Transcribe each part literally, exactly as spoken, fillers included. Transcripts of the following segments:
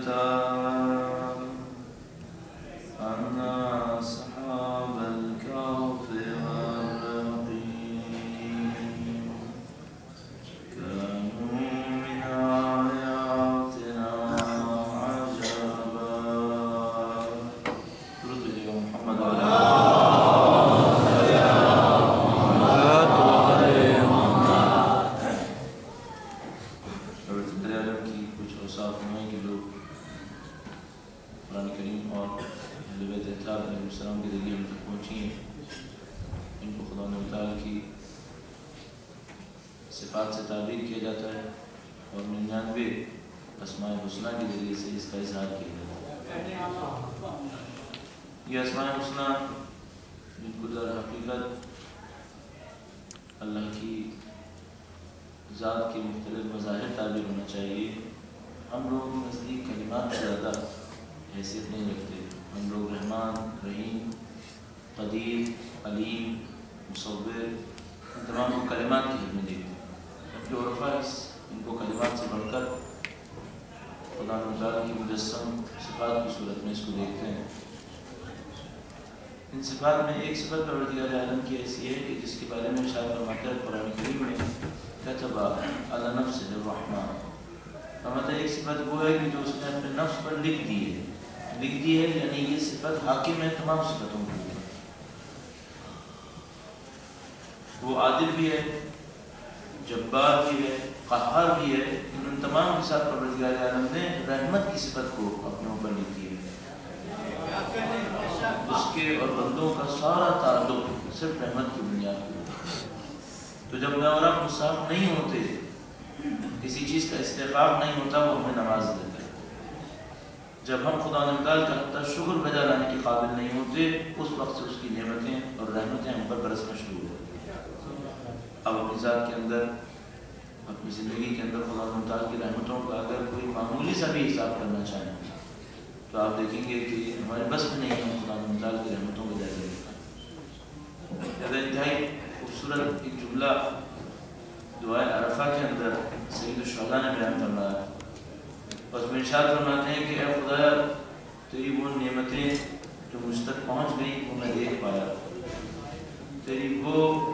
صفات سے تعبیر کیا جاتا ہے اور ننانوے اسماء الحسنہ کے ذریعے سے اس کا اظہار کیا جاتا ہے۔ یہ اسماء الحسنہ جن کو در حقیقت اللہ کی ذات کے مختلف مظاہر تعبیر ہونا چاہیے، ہم لوگوں کے نزدیک کلمات سے زیادہ حیثیت نہیں رکھتے۔ ہم لوگ رحمان، رحیم، قدیر، علیم، مصور ان تمام کو کلمات کی حد میں دیکھتے ہیں، جبکہ عرفاء ان کو کلمات سے بڑھ کر خدا تعالیٰ کی مجسم صفات کی صورت میں اس کو دیکھتے ہیں۔ ان صفات میں ایک صفت پروردگار عالم کی ایسی ہے کہ جس کے بارے میں ارشاد فرماتا ہے قرآن کریم میں کتب علی نفسہ الرحمٰ، فرماتا ہے ایک صفت وہ ہے کہ جو اس نے اپنے نفس پر لکھ دی ہے، لکھ دی ہے یعنی یہ صفت حاکم ہے تمام صفتوں کے اوپر۔ وہ عادل بھی ہے، جبار بھی ہے، قہار بھی ہے، ان تمام کے ساتھ پروردگار عالم نے رحمت کی صفت کو اپنے اوپر لکھ دی ہے۔ اس کے اور بندوں کا سارا تعلق صرف رحمت کی بنیاد پر۔ تو جب میں اور آپ مصاف نہیں ہوتے، کسی چیز کا استحقاق نہیں ہوتا، وہ ہمیں نواز دیتا ہے۔ جب ہم خدا تعالیٰ کا حتیٰ شکر بجا لانے کے قابل نہیں ہوتے، اس وقت سے اس کی نعمتیں اور رحمتیں ہم پر برسنا شروع ہوتی ہیں۔ اب اپنی ذات کے اندر، اپنی زندگی کے اندر خدا تعالیٰ کی رحمتوں کا اگر کوئی معمولی سا بھی حساب کرنا چاہیں تو آپ دیکھیں گے کہ ہمارے بس میں نہیں ہے خدا تعالیٰ کی رحمتوں کو جائزہ لینا۔ زیادہ انتہائی خوبصورت ایک جملہ دعائے عرفہ کے اندر سید الشہداء نے بیان فرمایا، اور اس میں ارشاد فرماتے ہیں کہ اے خدایا تیری وہ نعمتیں جو مجھ تک پہنچ گئیں وہ میں دیکھ پایا، تیری وہ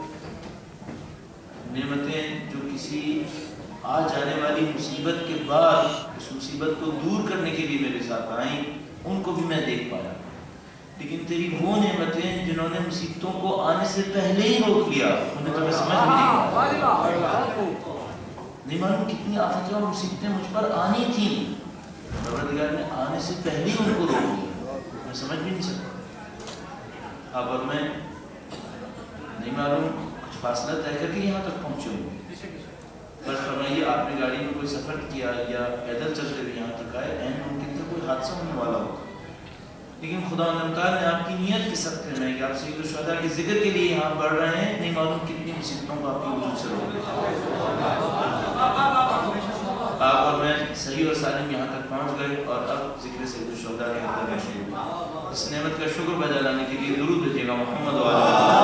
نعمتیں جو کسی آ جانے والی مصیبت کے بعد اس مصیبت کو دور کرنے کے لیے میرے ساتھ آئیں، ان کو بھی میں دیکھ پایا، لیکن تیری وہ نعمتیں جنہوں نے مصیبتوں کو آنے سے پہلے ہی روک لیا انہیں تو میں سمجھ بھی نہیں پایا۔ نہیں معلوم کتنی آفتیں اور مصیبتیں مجھ پر آنی تھیں، پروردگار نے آنے سے پہلے ہی ان کو روک لیا، میں سمجھ بھی نہیں سکتا۔ اب اور میں نہیں معلوم کچھ فاصلہ طے کر کے یہاں تک پہنچے ہوں، پر فرمائیے آپ نے گاڑی میں کوئی سفر کیا یا پیدل چلتے ہوئے یہاں تک آئے، عین ممکن تھا کوئی حادثہ ہونے والا ہو، لیکن خدا تعالیٰ نے آپ کی نیت کے صدقے میں کہ آپ سید الشہداء کے ذکر کے لیے یہاں بڑھ رہے ہیں، نہیں معلوم کتنی مصیبتوں کو آپ کی وجود سے روک لیا۔ آپ اور میں صحیح اور سالم یہاں تک پہنچ گئے، اور اب ذکر سید الشہداء کے اندر میں شروع۔ اس نعمت کا شکر بجا لانے کے لیے درود بھیجیے گا محمد وعلیہ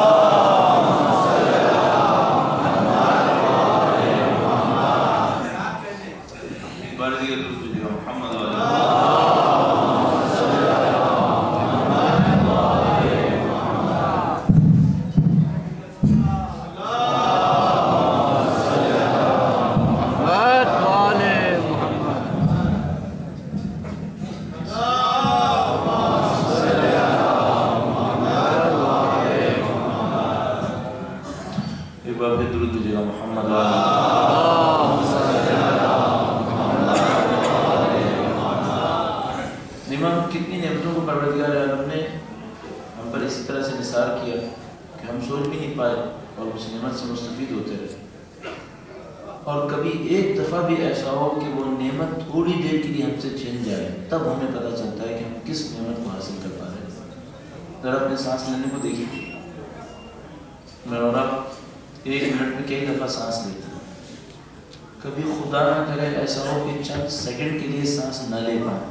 سانس لینے کو دیکھیں، میں اور آپ ایک منٹ میں کئی دفعہ سانس لیتے ہیں، کبھی خدا نہ کرے ایسا ہو کہ چند سیکنڈ کے لیے سانس نہ لے پائیں۔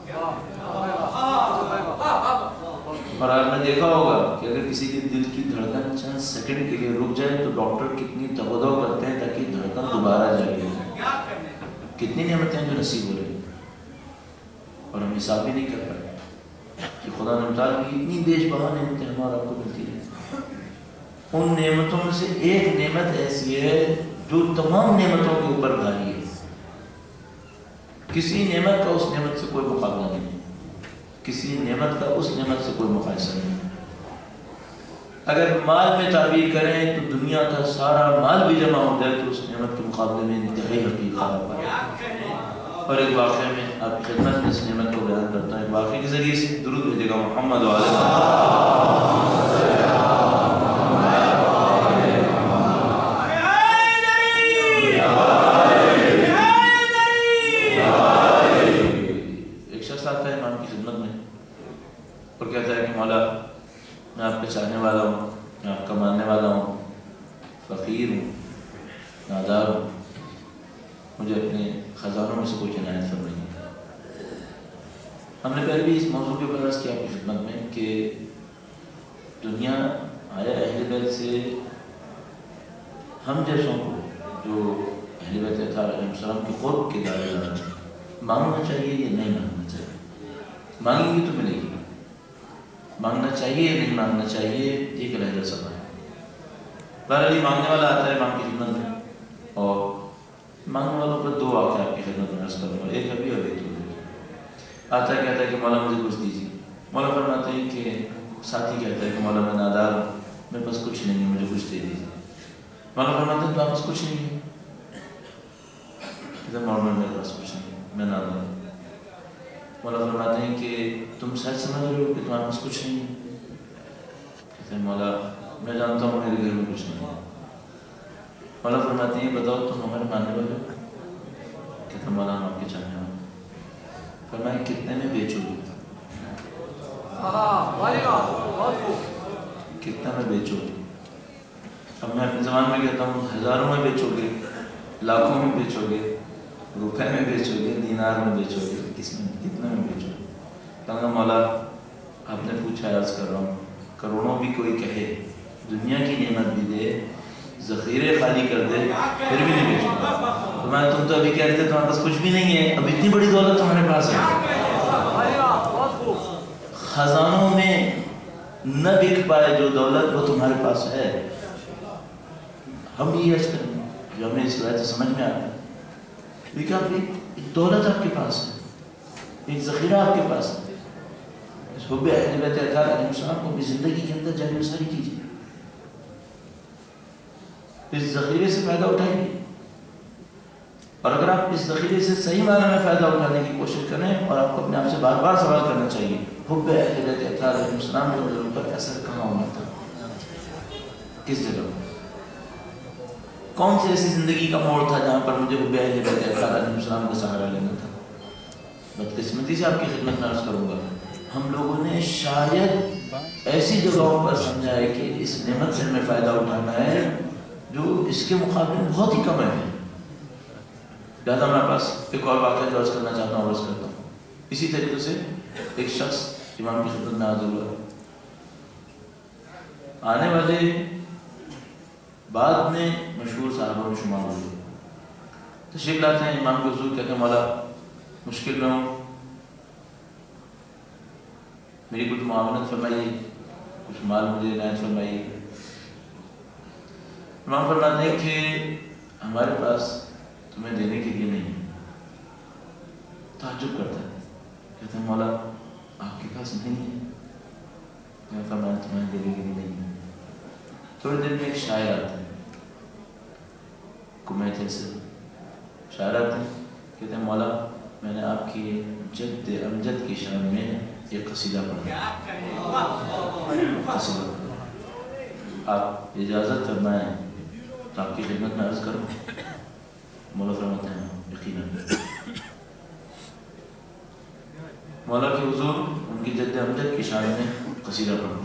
اور آپ نے دیکھا ہوگا کہ اگر کسی کے دل کی دھڑکن چند سیکنڈ کے لیے رک جائے تو ڈاکٹر کتنی تگودو کرتے ہیں تاکہ دھڑکن دوبارہ جاری ہو جائے۔ کتنی نعمتیں جو نصیب ہو رہی ہیں، اور ہم حساب بھی نہیں کر پائے کہ خدا نے بتا کی اتنی بیش بہا نعمتیں ہمارا آپ کو ملتی ہیں. ان نعمتوں میں سے ایک نعمت ایسی ہے جو تمام نعمتوں کے اوپر بھاری ہے. کسی نعمت کا اس نعمت سے کوئی مقابلہ نہیں ہے, کسی نعمت کا اس نعمت سے کوئی مقایسہ نہیں ہے. اگر مال میں تعبیر کریں تو دنیا کا سارا مال بھی جمع ہو جائے تو اس نعمت کے مقابلے میں انتہائی حقیقت ہے. اور ایک واقعے میں آپ کی خدمت میں اس نعمت کو بیان کرتا ہے. واقعے کے ذریعے سے درود بھیجے گا محمد و علیہ ایک شخص آتا ہے امام کی خدمت میں اور کہتا ہے کہ مولا میں آپ کا چاہنے والا ہوں, میں آپ کا ماننے والا ہوں, فقیر ہوں, نادار ہوں, مجھے اپنے خزانوں میں سے کچھ عنایت فرمائیے. ہم نے پہلے بھی اس موضوع کے اوپر عرض کیا آپ کی خدمت میں کہ دنیا آیا اہل بیت سے ہم جیسوں کو جو اہل بیت اطہار علیہ السلام کے قرب کے دائرے میں مانگنا چاہیے یا نہیں مانگنا چاہیے. مانگیں گے تو ملے گی, مانگنا چاہیے یا نہیں مانگنا چاہیے یہ کہ لہجہ سب ہے. بہرحال مانگنے والا آتا ہے امام کی خدمت میں اور مانگنے والوں پر دو واقعہ آپ کی خدمت میں عرض کروں گا, ایک ابھی اور ایک تو آتا ہے کہتا ہے کہ مولا مجھے کچھ دیجیے. مولا فرماتے ہیں کہ ساتھی کہتا ہے کہ مولا میں نادار ہوں, میرے پاس کچھ نہیں ہے, مجھے کچھ دے دیجیے. مولا فرماتے ہیں تو آپ پاس کچھ نہیں ہے. کہتا ہے مولا میرے پاس کچھ نہیں ہے, میں نادار ہوں. مولا فرماتے ہیں کہ تم سچ سمجھ رہے ہو کہ تمہارے پاس کچھ نہیں ہے؟ کہتے ہیں مولا میں جانتا ہوں میرے گھر میں کچھ نہیں ہے. مولا فرماتے ہیں بتاؤ تم ہمارے ماننے والے ہو؟ کہتے ہیں مولا ہم آپ کے چاہنے والے. فرمایا کتنے میں بیچو گے؟ کتنے میں بیچو گے؟ اب میں اپنے زبان میں کہتا ہوں ہزاروں میں بیچو گے, لاکھوں میں بیچو گے, روپے میں بیچو گے, دینار میں بیچو گے, کس میں کتنے میں بیچو گے؟ کہا مولا آپ نے پوچھا عرض کر رہا ہوں, کروڑوں بھی کوئی کہے, دنیا کی نعمت بھی دے, ذخیرے خالی کر دے, پھر بھی نہیں بیچوں گا. تو میں تم تو ابھی کہہ رہے تھے تمہارے پاس کچھ بھی نہیں ہے, اب اتنی بڑی دولت تمہارے پاس ہے, خزانوں میں نہ بک پائے جو دولت وہ تمہارے پاس ہے. ہم بھی یہ عرض کریں گے جو ہمیں اس روایت سے سمجھ میں آتا ہے لیکن آپ ایک دولت آپ کے پاس ہے, ایک ذخیرہ آپ کے پاس ہے. اس حب اہل بیت اطہار علیہ السلام کو اپنی زندگی کے اندر جاری ساری کیجیے, اس ذخیرے سے فائدہ اٹھائیے. اور اگر آپ اس ذخیرے سے صحیح معنی میں فائدہ اٹھانے کی کوشش کریں اور آپ کو اپنے آپ سے بار بار سوال کرنا چاہیے حب اہل بیت اطہار علیہ السلام کے ان پر اثر کہاں ہونا تھا, کس جگہ, کون سی ایسی زندگی کا موڑ تھا جہاں پر مجھے حب اہل بیت اطہار علیہ السلام کا سہارا لینا تھا. بدقسمتی سے آپ کی خدمت میں عرض کروں گا ہم لوگوں نے شاید ایسی جگہوں پر سمجھا ہے کہ اس نعمت سے ہمیں فائدہ اٹھانا ہے جو اس کے مقابلے میں بہت ہی کم ہے. لہٰذا ہمارے پاس ایک اور واقعہ جو عرض کرنا چاہتا ہوں عرض کرتا ہوں. اسی طریقے سے ایک شخص امام کی خدمت میں حاضر ہوا. آنے والے بعد میں مشہور صاحبوں میں شمار ہوئے, تشریف لاتے ہیں امام کے حضور کہتے ہیں مولا مشکل میں ہوں, میری کچھ معاونت فرمائیے, کچھ مال مجھے عنایت فرمائیے. امام فرماتے ہیں کہ ہمارے پاس تمہیں دینے کے لیے نہیں. تعجب کرتا ہے, کہتے ہیں مولا آپ کے پاس نہیں ہے؟ میں فرمایا تمہیں دینے کے لیے نہیں ہے. تھوڑی دیر میں ایک شاعر آتا ہے, کمیٹے سے شاعر آتے ہیں, کہتے ہیں مولا میں نے آپ کی جد امجد کی شان میں ایک قصیدہ پڑھا. قصیدہ آپ اجازت فرمائیں تو آپ کی خدمت میں عرض کروں. مولا فرماتے ہیں یقیناً. مولا کے حضور ان کی جد امجد کی شان میں قصیدہ پڑھا.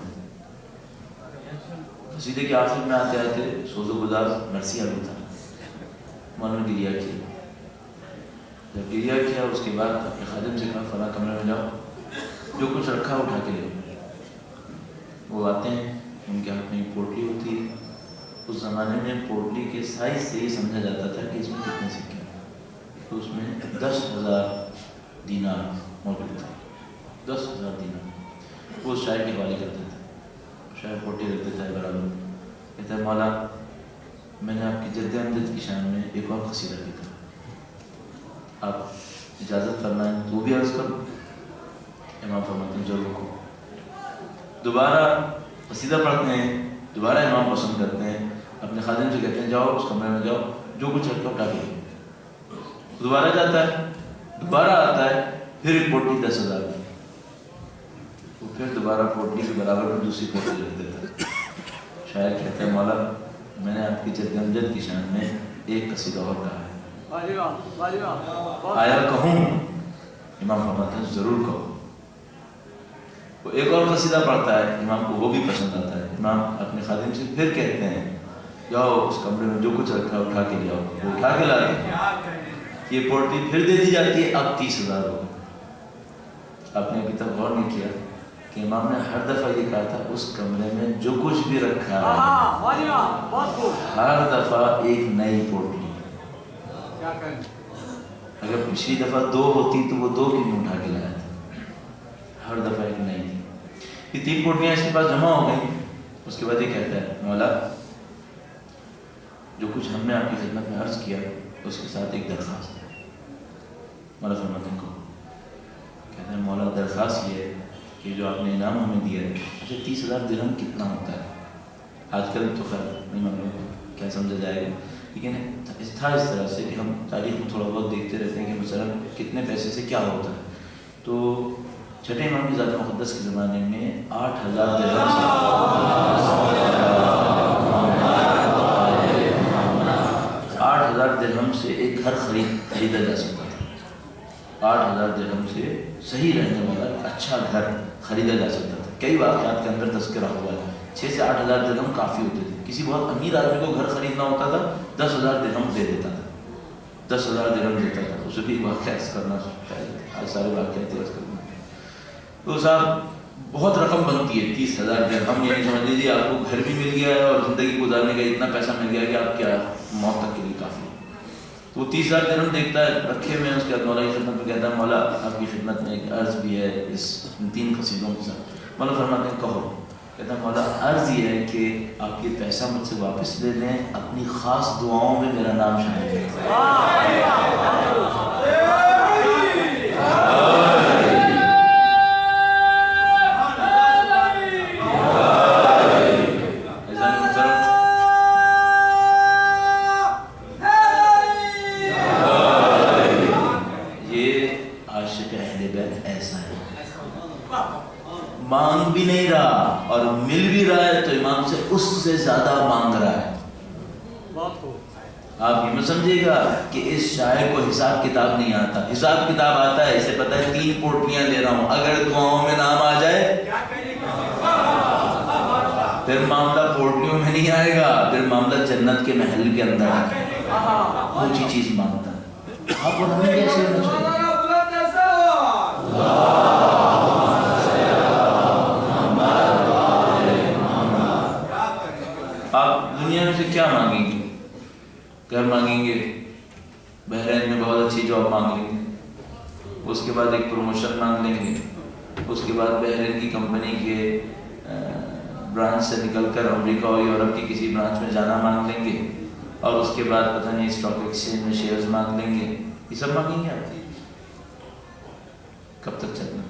قصیدے کے آخر میں آتے آتے سوز و گداز مرثیہ بھی تھا. مولا نے گریا کیا. جب گریا کیا اس کے بعد اپنے خادم سے کہا فلاں کمرے میں جاؤ, جو کچھ رکھا اٹھا کے لے. وہ آتے ہیں, ان کے ہاتھ میں پوٹلی ہوتی ہے. اس زمانے میں پوٹلی کے سائز سے ہی سمجھا جاتا تھا کہ اس میں کتنے سکے ہیں. تو اس میں دس ہزار دینار موجود تھا، دس ہزار دینار وہ شاعر کے حوالے کرتے تھے، شاعر پوٹی رکھ دیتا ہے برابر، کہتا ہے مولا میں نے آپ کی جد امجد کی شان میں ایک اور قصیدہ لکھا، آپ اجازت فرمائیں تو بھی عرض کروں؟ امام فرماتے ہیں ضرور کو۔ دوبارہ قصیدہ پڑھتے ہیں، دوبارہ امام پسند کرتے ہیں، اپنے خادم سے کہتے ہیں جاؤ اس کمرے میں جاؤ، جو کچھ رکھا اٹھا کے، دوبارہ جاتا ہے، دوبارہ آتا ہے، پھر ایک پوٹلی دس ہزار کی، وہ پھر دوبارہ پوٹلی کے برابر میں دوسری پوٹلی رکھ دیتا ہے۔ شاعر کہتے ہیں مولا میں نے آپ کی جد امجد کی شان میں ایک قصیدہ اور کہا ہے، آیا کہوں؟ امام فرماتے ہیں ضرور کہو۔ وہ ایک اور قصیدہ پڑھتا ہے، امام کو وہ بھی پسند آتا ہے، امام اپنے خادم سے پھر کہتے ہیں جاؤ اس کمرے میں جو کچھ رکھا ہے اٹھا کے لے آؤ، وہ اٹھا کے لاتے ہیں، یہ پوٹلی پھر دے دی جاتی ہے، اب تیس ہزار ہو گئے۔ آپ نے ابھی تک غور نہیں کیا کہ امام نے ہر دفعہ یہ کہا تھا اس کمرے میں جو کچھ بھی رکھا ہے ہر دفعہ ایک نئی پوٹلی، اگر پچھلی دفعہ دو ہوتی تو وہ دو کیوں اٹھا کے لایا تھا، ہر دفعہ ایک نئی تھی۔ یہ تین پوٹلیاں اس کے پاس جمع ہو گئی، اس کے بعد یہ کہتا ہے مولا جو کچھ ہم نے آپ کی خدمت میں عرض کیا اس کے ساتھ ایک درخواست ہے۔ مولا فرماتے ہیں کو کہتے ہیں مولا درخواست یہ ہے کہ جو آپ نے انعام ہمیں دیا ہے، اچھا تیس ہزار درہم کتنا ہوتا ہے؟ آج کل تو خیر نہیں معلوم کیا سمجھا جائے گا، لیکن تھا اس طرح سے کہ ہم تاریخ میں تھوڑا بہت دیکھتے رہتے ہیں کہ مثلا کتنے پیسے سے کیا ہوتا ہے۔ تو چھٹے امام کی ذات مقدس کے زمانے میں آٹھ ہزار درہم سے آٹھ ہزار درہم سے ایک گھر خرید خریدا جا سکتا تھا، آٹھ ہزار درہم سے صحیح رہنے والا اچھا گھر خریدا جا سکتا تھا۔ کئی واقعات کے اندر تذکرہ ہوا ہے، چھ سے آٹھ ہزار درہم کافی ہوتے تھے۔ کسی بہت امیر آدمی کو گھر خریدنا ہوتا تھا، دس ہزار درہم دے دیتا تھا، دس ہزار درہم دیتا تھا، اسے بھی واقعہ کرنا آج سارے واقعات کرنا تو صاحب بہت رقم بنتی ہے، تیس ہزار درہم، یعنی سمجھ لیجیے آپ کو گھر بھی مل گیا ہے اور زندگی گزارنے کا اتنا پیسہ مل گیا کہ آپ کیا موت تک کے لیے کافی ہے۔ تو وہ تیس ہزار درہم دیکھتا ہے رکھے ہوئے ہیں، اس کے بعد مولا کی خدمت میں کہتا ہے مولا آپ کی خدمت میں ایک عرض بھی ہے اس تین قصیدوں کے ساتھ۔ مولا فرماتے ہیں کہو۔ کہتا ہے مولا عرض یہ ہے کہ آپ یہ پیسہ مجھ سے واپس لے لیں، اپنی خاص دعاؤں میں میرا نام شامل کریں۔ مانگ بھی نہیں رہا اور مل بھی رہا ہے تو امام سے اس سے زیادہ مانگ رہا ہے۔ آپ یہ مت سمجھے گا کہ اس شاعر کو حساب کتاب نہیں آتا، حساب کتاب آتا ہے، اسے پتہ ہے تین پوٹلیاں لے رہا ہوں، اگر دعاؤں میں نام آ جائے پھر معاملہ پوٹلیوں میں نہیں آئے گا، پھر معاملہ جنت کے محل کے اندر ہے، اونچی چیز مانگتا ہے۔ آپ اور ہمیں کیسے ہونا چاہیے؟ آپ دنیا میں سے کیا مانگیں گے؟ گھر مانگیں گے، بحرین میں بہت اچھی جاب مانگ لیں گے، اس کے بعد ایک پروموشن مانگ لیں گے، اس کے بعد بحرین کی کمپنی کے برانچ سے نکل کر امریکہ اور یورپ کی کسی برانچ میں جانا مانگ لیں گے، اور اس کے بعد پتہ نہیں اسٹاک ایکسچینج میں شیئرز مانگ لیں گے، یہ سب مانگیں گے آپ؟ کب تک چلنا؟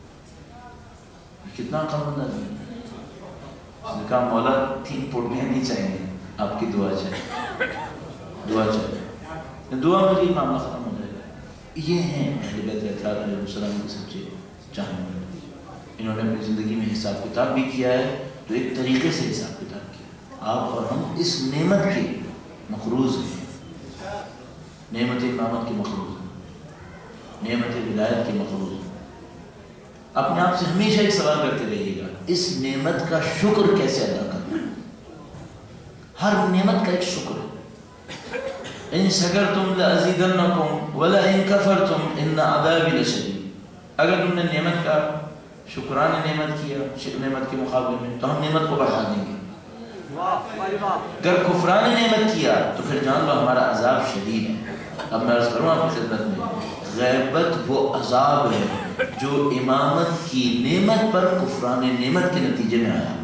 کتنا عقل مند ہے؟ اس نے کہا مولا تین پوٹلیاں نہیں چاہیے، آپ کی دعا چاہیے، دعا چاہیے، دعا میں یہ معاملہ ختم ہو جائے گا۔ یہ ہیں اہل بیت اطہار علیہ السلام کے سچے چاہنے والے، انہوں نے اپنی زندگی میں حساب کتاب بھی کیا ہے، تو ایک طریقے سے حساب کتاب کیا۔ آپ اور ہم اس نعمت کے مقروض ہیں، نعمت امامت کے مقروض ہیں، نعمت ولایت کے مقروض ہیں۔ اپنے آپ سے ہمیشہ ایک سوال کرتے رہیے گا، اس نعمت کا شکر کیسے ادا کرنا؟ ہر نعمت کا ایک شکر ہے۔ ان شکرتم لازیدنکم ولئن کفرتم ان عذابی لشدید۔ اگر تم نے نعمت کا شکران نعمت کیا نعمت کے مقابلے میں تو ہم نعمت کو بڑھا دیں گے، اگر کفران نعمت کیا تو پھر جان لو ہمارا عذاب شدید ہے۔ اب میں عرض کروں آپ کی خدمت میں، غیبت وہ عذاب ہے جو امامت کی نعمت پر کفران نعمت کے نتیجے میں آیا.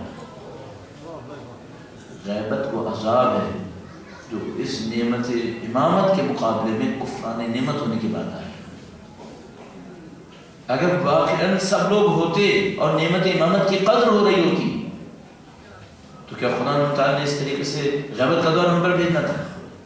غیبت وہ عذاب ہے جو اس نعمت امامت کے مقابلے میں کفران نعمت ہونے کی بات آئی. اگر واقعاً سب لوگ ہوتے اور نعمت امامت کی قدر ہو رہی ہوتی تو کیا خدا تعالیٰ نے اس طریقے سے غیبت کا دور ہم پر بھیجنا تھا؟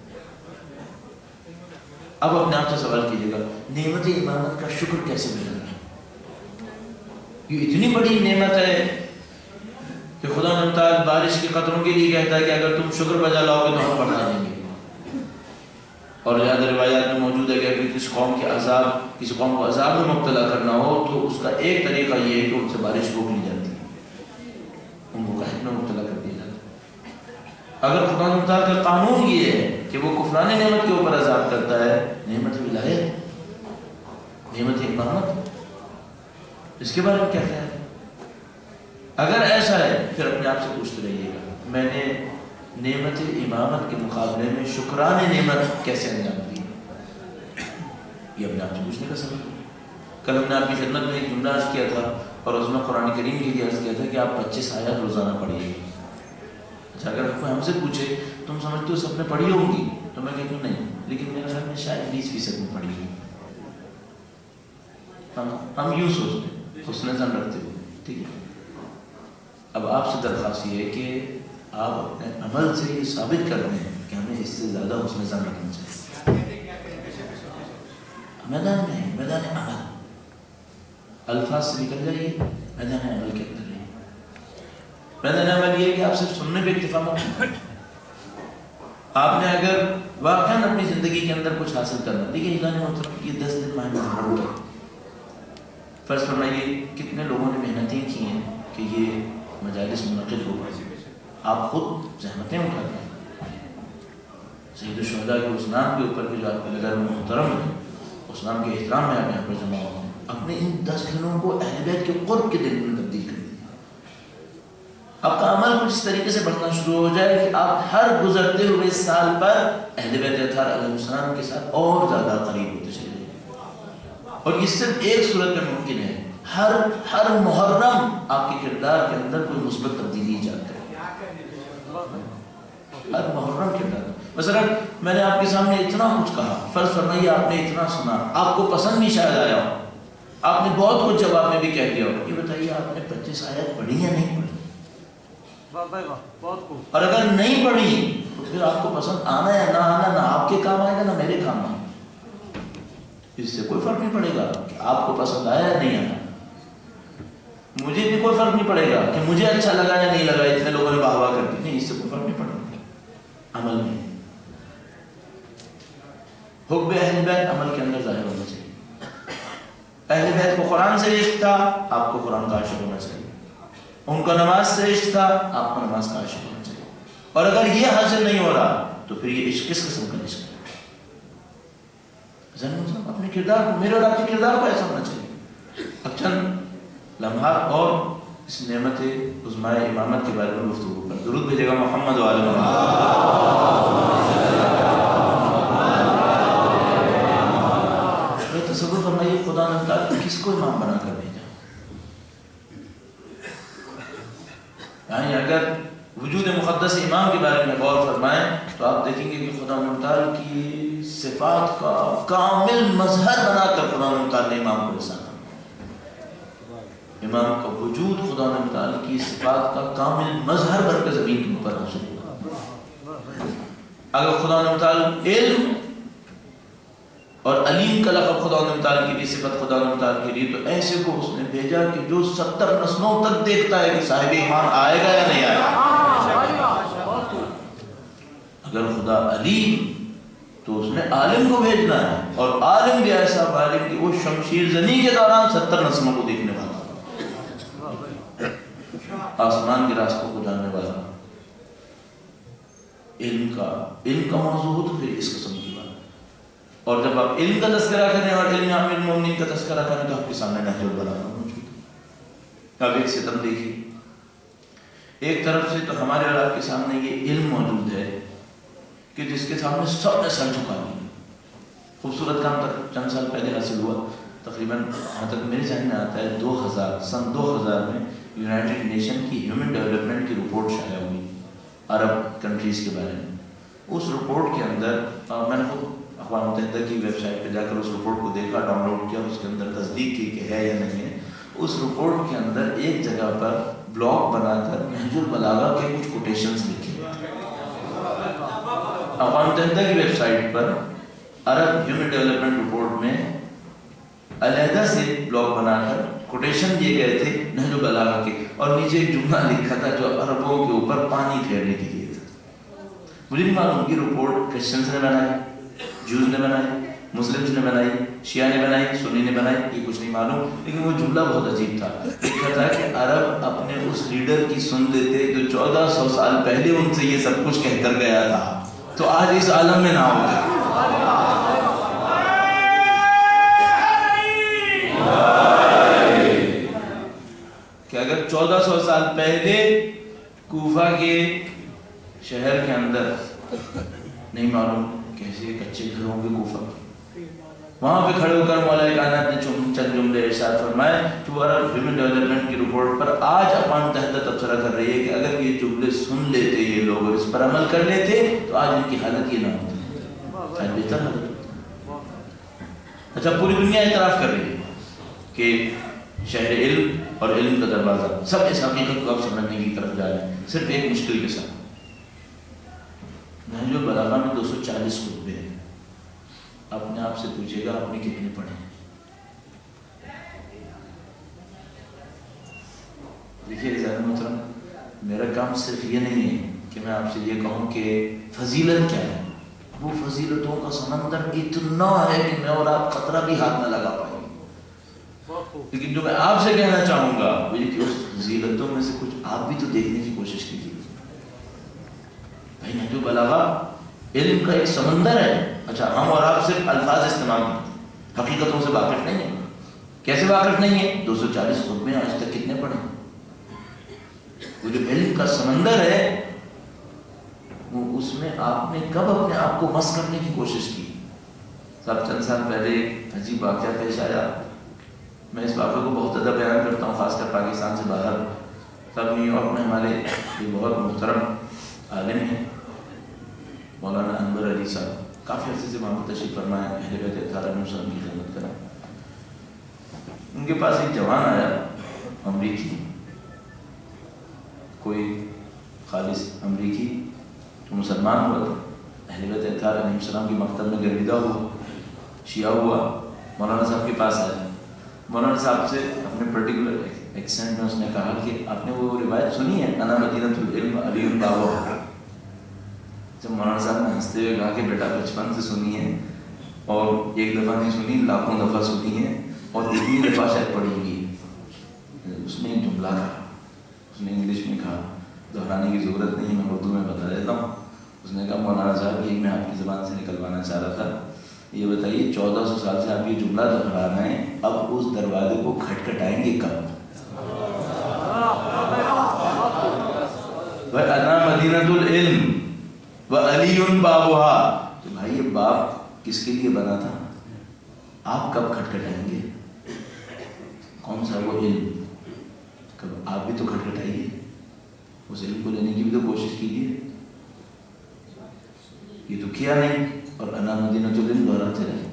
اب اپنے آپ سے سوال کیجیے گا، نعمت امامت کا شکر کیسے ملے گا؟ یہ اتنی بڑی نعمت ہے کہ خدا تعالیٰ بارش کے قطروں کے لیے کہتا ہے کہ اگر تم شکر بجا لاؤ گے تو ہم بڑھا دیں گے. اور زیادہ روایات میں موجود ہے کہ اگر کسی قوم کے عذاب کسی قوم کو عذاب میں مبتلا کرنا ہو تو اس کا ایک طریقہ یہ ہے کہ ان سے بارش روک لی جاتی ہے، ان کو قحط میں مبتلا کر دیا جاتا ہے. اگر خدا تعالیٰ کا قانون یہ ہے کہ وہ کفران نعمت کے اوپر عذاب کرتا ہے، نعمت ولایت، نعمت امامت، اس کے بارے میں کیا خیال ہے؟ اگر ایسا ہے پھر اپنے آپ سے پوچھتے رہیے گا میں نے نعمت امامت کے مقابلے میں شکران نعمت کیسے انجام دی؟ یہ اپنے آپ سے پوچھنے کا سبب ہے. کل ہم نے آپ کی خدمت میں ایک جملہ عرض کیا تھا اور اس میں قرآن کریم کے لیے عرض کیا تھا کہ آپ پچیس آیات روزانہ پڑھیے. اچھا اگر کوئی ہم سے پوچھے تم سمجھتے ہو سب نے پڑھی ہوں گی تو میں کہتا ہوں نہیں، لیکن میرے خیال میں شاید بیس فیصد میں پڑھی ہوئی. ہم ہم یوں سوچتے ہیں، حسن ظن رکھتے ہوئے. ٹھیک ہے، اب آپ سے درخواست یہ ہے کہ آپ اپنے عمل سے یہ ثابت کر دیں کہ ہمیں اس سے زیادہ حسن ظن رکھنا چاہیے. میدان میں میدان عمل، الفاظ سے نکل جائیے، میدان عمل کے اندر رہیے. میدان عمل یہ ہے کہ آپ صرف سننے پہ اکتفا مت کریں. آپ نے اگر واقعاً اپنی زندگی کے اندر کچھ حاصل کرنا، دیکھیے یہ دس دن ماہ محرم کا فرض فرمائیے کتنے لوگوں نے محنتیں کی ہیں کہ یہ مجالس منعقد ہو گئے. آپ خود زحمتیں اٹھاتے ہیں. سید الشہداء کے اس نام کے اوپر بھی جو آپ کے نظر میں محترم ہے، اس نام کے احترام میں آپ یہاں پر جمع ہو، اپنے ان دس دنوں کو اہل بیت کے قرب کے دن میں تبدیل کر دیں. آپ کا عمل کچھ اس طریقے سے بڑھنا شروع ہو جائے کہ آپ ہر گزرتے ہوئے سال پر اہل بیت اطہار علیہ السلام کے ساتھ اور زیادہ قریب ہوتے چلے جائیں. اور یہ صرف ایک صورت میں ممکن ہے، ہر ہر محرم آپ کے کردار کے اندر کوئی مثبت تبدیلی ایجاد کرے. ہر محرم کردار، مثلا میں نے آپ کے سامنے اتنا کچھ کہا، فرض فرمائیے آپ نے اتنا سنا، آپ کو پسند بھی شاید آیا ہو، آپ نے بہت کچھ جواب میں بھی کہہ دیا ہو. یہ بتائیے آپ نے پچیس آیات پڑھی یا نہیں پڑھی؟ اور اگر نہیں پڑھی تو پھر آپ کو پسند آنا یا نہ آنا نہ آپ کے کام آئے گا نہ میرے کام آئے گا. اس سے کوئی فرق نہیں پڑے گا کہ آپ کو پسند آیا یا نہیں آیا. مجھے بھی کوئی فرق نہیں پڑے گا کہ مجھے اچھا لگا یا نہیں لگا، اتنے لوگوں نے واہ واہ کر دی. نہیں، اس سے کوئی فرق نہیں پڑے گا. عمل میں حب اہل بیت عمل کے اندر ظاہر ہونا چاہیے. اہل بیت کو قرآن سے عشق تھا، آپ کو قرآن کا عاشق ہونا چاہیے. ان کو نماز سے عشق تھا، آپ کو نماز کا عاشق ہونا چاہیے. اور اگر یہ حاصل نہیں ہو رہا تو پھر یہ عشق کس قسم کا عشق ہے؟ اپنے کردار کو، میرے اور آپ کے کردار کو ایسا ہونا چاہیے. اب چند لمحات اور اس نعمت عظماء امامت کے بارے میں گفتگو پر درود بھیجے گا محمد و آل محمد. تصور فرمائیے خدا نے تعالیٰ کس کو امام بنا کر بھیجا. یعنی اگر وجود مقدس امام کے بارے میں غور فرمائیں تو آپ دیکھیں گے کہ خدا تعالیٰ کی صفات کا کامل مظہر بنا کر خدا تعالیٰ نے امام کو رسانا. امام کا وجود خدا تعالیٰ کی صفات کا کامل مظہر بن کر زمین کے اوپر حاصل ہوا. اگر خدا تعالیٰ علم اور علیم کا لقب خدا تعالیٰ کی بھی صفت خدا تعالیٰ کے لیے، تو ایسے کو اس نے بھیجا کہ جو ستر نسلوں تک دیکھتا ہے کہ صاحب ایمان آئے گا یا نہیں آئے گا. اگر خدا علیم تو اس نے عالم کو بھیجنا ہے، اور عالم بھی ایسا عالم کہ وہ شمشیر زنی کے دوران ستر نسلوں کو دیکھنے والا، آسمان کے راستوں کو جاننے والا. علم کا علم کا موضوع ہو تو پھر اس قسم کی بات. اور جب آپ علم کا تذکرہ کریں اور علم عامل المومنین کا تذکرہ کریں تو آپ کے سامنے نہج البلاغہ موجود ہے. اب ایک ستم دیکھیے، ایک طرف سے تو ہمارے اور آپ کے سامنے یہ علم موجود ہے کہ جس کے سامنے سب نے سر جھکا دیا. خوبصورت کام تک چند سال پہلے حاصل ہوا، تقریباً جہاں تک میرے ذہن میں آتا ہے دو ہزار سن دو ہزار میں یونائٹڈ نیشن کی ہیومن ڈیولپمنٹ کی رپورٹ شائع ہوئی عرب کنٹریز کے بارے میں۔ اس رپورٹ کے اندر میں نے خود اقوام متحدہ کی ویب سائٹ پہ جا کر اس رپورٹ کو دیکھا، ڈاؤن لوڈ کیا، اس کے اندر تصدیق کی کہ ہے یا نہیں ہے۔ اس رپورٹ کے اندر ایک جگہ پر بلاگ بنا کر نہج البلاغہ کے کچھ کوٹیشنز لکھے ہوئے۔ اقوام متحدہ کی ویب سائٹ پر عرب ہیومن ڈیولپمنٹ رپورٹ میں علیحدہ سے بلاگ بنا کر کوٹیشن دیے گئے تھے نہج البلاغہ کے، اور نیچے ایک جملہ لکھا تھا جو عربوں کے اوپر پانی پھیرنے کے لیے تھا۔ مجھے نہیں معلوم کہ رپورٹ کرسچنز نے بنائی، جوز نے بنائی، مسلمز نے بنائی، شیعہ نے بنائی، سنی نے بنائی، یہ کچھ نہیں معلوم، لیکن وہ جملہ بہت عجیب تھا۔ لکھا تھا کہ عرب اپنے اس لیڈر کی سن لیتے جو چودہ سو سال پہلے ان سے یہ سب کچھ کہہ کر گیا تھا، تو آج اس عالم میں نہ ہوگا۔ کہ اگر چودہ سو سال پہلے کوفہ کے شہر کے اندر، نہیں معلوم کیسے کچے گھر ہوں گے کوفہ، وہاں پہ کھڑے ہو کر مولا کائنات نے چند جملے ارشاد فرمائے کہ وہ عرب ہیومن ڈیولپمنٹ کی رپورٹ پر آج اقوام متحدہ تبصرہ کر رہی ہے کہ اگر یہ جملے سن لیتے یہ لوگ اور اس پر عمل کر لیتے تو آج ان کی حالت یہ نہ ہوتی، آج بہتر حالت۔ اچھا، پوری دنیا اعتراف کر رہی ہے کہ شہر علم اور علم کا دروازہ، سب اس حقیقت کو اب سمجھنے کی طرف جا رہے ہیں، صرف ایک مشکل کے ساتھ۔ نہج البلاغہ میں دو سو چالیس خطبے ہیں، اپنے آپ سے پوچھے گا آپ نے کتنے پڑھے؟ دیکھیے عزیزان محترم، میرا کام صرف یہ نہیں ہے کہ میں آپ سے یہ کہوں کہ فضیلت کیا ہے، وہ فضیلتوں کا سمندر اتنا ہے کہ میں اور آپ خطرہ بھی ہاتھ نہ لگا پائیں گے، لیکن جو میں آپ سے کہنا چاہوں گا وہ یہ کہ اس فضیلتوں میں سے کچھ آپ بھی تو دیکھنے کی کوشش کیجیے۔ بھائی نہج البلاغہ علم کا ایک سمندر ہے۔ اچھا، ہم اور آپ صرف الفاظ استعمال کرتے، حقیقتوں سے واقف نہیں ہیں۔ کیسے واقف نہیں ہیں؟ دو سو چالیس خطبے آج تک کتنے پڑھے؟ وہ جو علم کا سمندر ہے وہ اس میں آپ نے کب اپنے آپ کو مس کرنے کی کوشش کی؟ صاحب چند سال پہلے ایک عجیب واقعہ پیش آیا، میں اس واقعے کو بہت زیادہ بیان کرتا ہوں، خاص کر پاکستان سے باہر۔ تب نیو یارک میں ہمارے یہ بہت محترم عالم ہیں مولانا انور علی صاحب، کافی عرصے سے وہاں پر تشریف فرما ہے، اہل بیت اطہار علیہم السلام کی خدمت کرا۔ ان کے پاس ایک جوان آیا امریکی، کوئی خالص امریکی جو مسلمان ہوا تھا، اہل بیت اطہار علیہم السلام کی مکتب میں گرویدہ ہوا، شیعہ ہوا، مولانا صاحب کے پاس آیا۔ مولانا صاحب سے اپنے پرٹیکولر ایکسینٹ میں اس نے کہا کہ آپ نے وہ روایت سنی ہے انا مدینۃ العلم علی بابا؟ جب مولانا صاحب نے ہنستے ہوئے کہا کہ بیٹا بچپن سے سنی ہے، اور ایک دفعہ نہیں سنی، لاکھوں دفعہ سنی ہے، اور اتنی دفعہ شاید پڑھی ہوئی ہے۔ اس نے ایک جملہ کہا، اس نے انگلش میں کہا، دہرانے کی ضرورت نہیں، میں اردو میں بتا دیتا ہوں۔ اس نے کہا مولانا صاحب یہ میں آپ کی زبان سے نکلوانا چاہ رہا تھا، یہ بتائیے چودہ سو سال سے آپ یہ جملہ دہرا رہے ہیں، اب اس دروازے کو کھٹکھٹائیں گے کب؟ انا مدینۃ العلم وعلی بابها، تو بھائی یہ باب کس کے لیے بنا تھا؟ آپ کب کھٹکھٹائیں گے؟ کون سا وہ علم؟ کب آپ بھی تو کھٹکھٹائیے، اس علم کو لینے کی بھی تو کوشش کیجیے۔ یہ تو کیا نہیں، اور انا مدینۃ العلم دہراتے رہے۔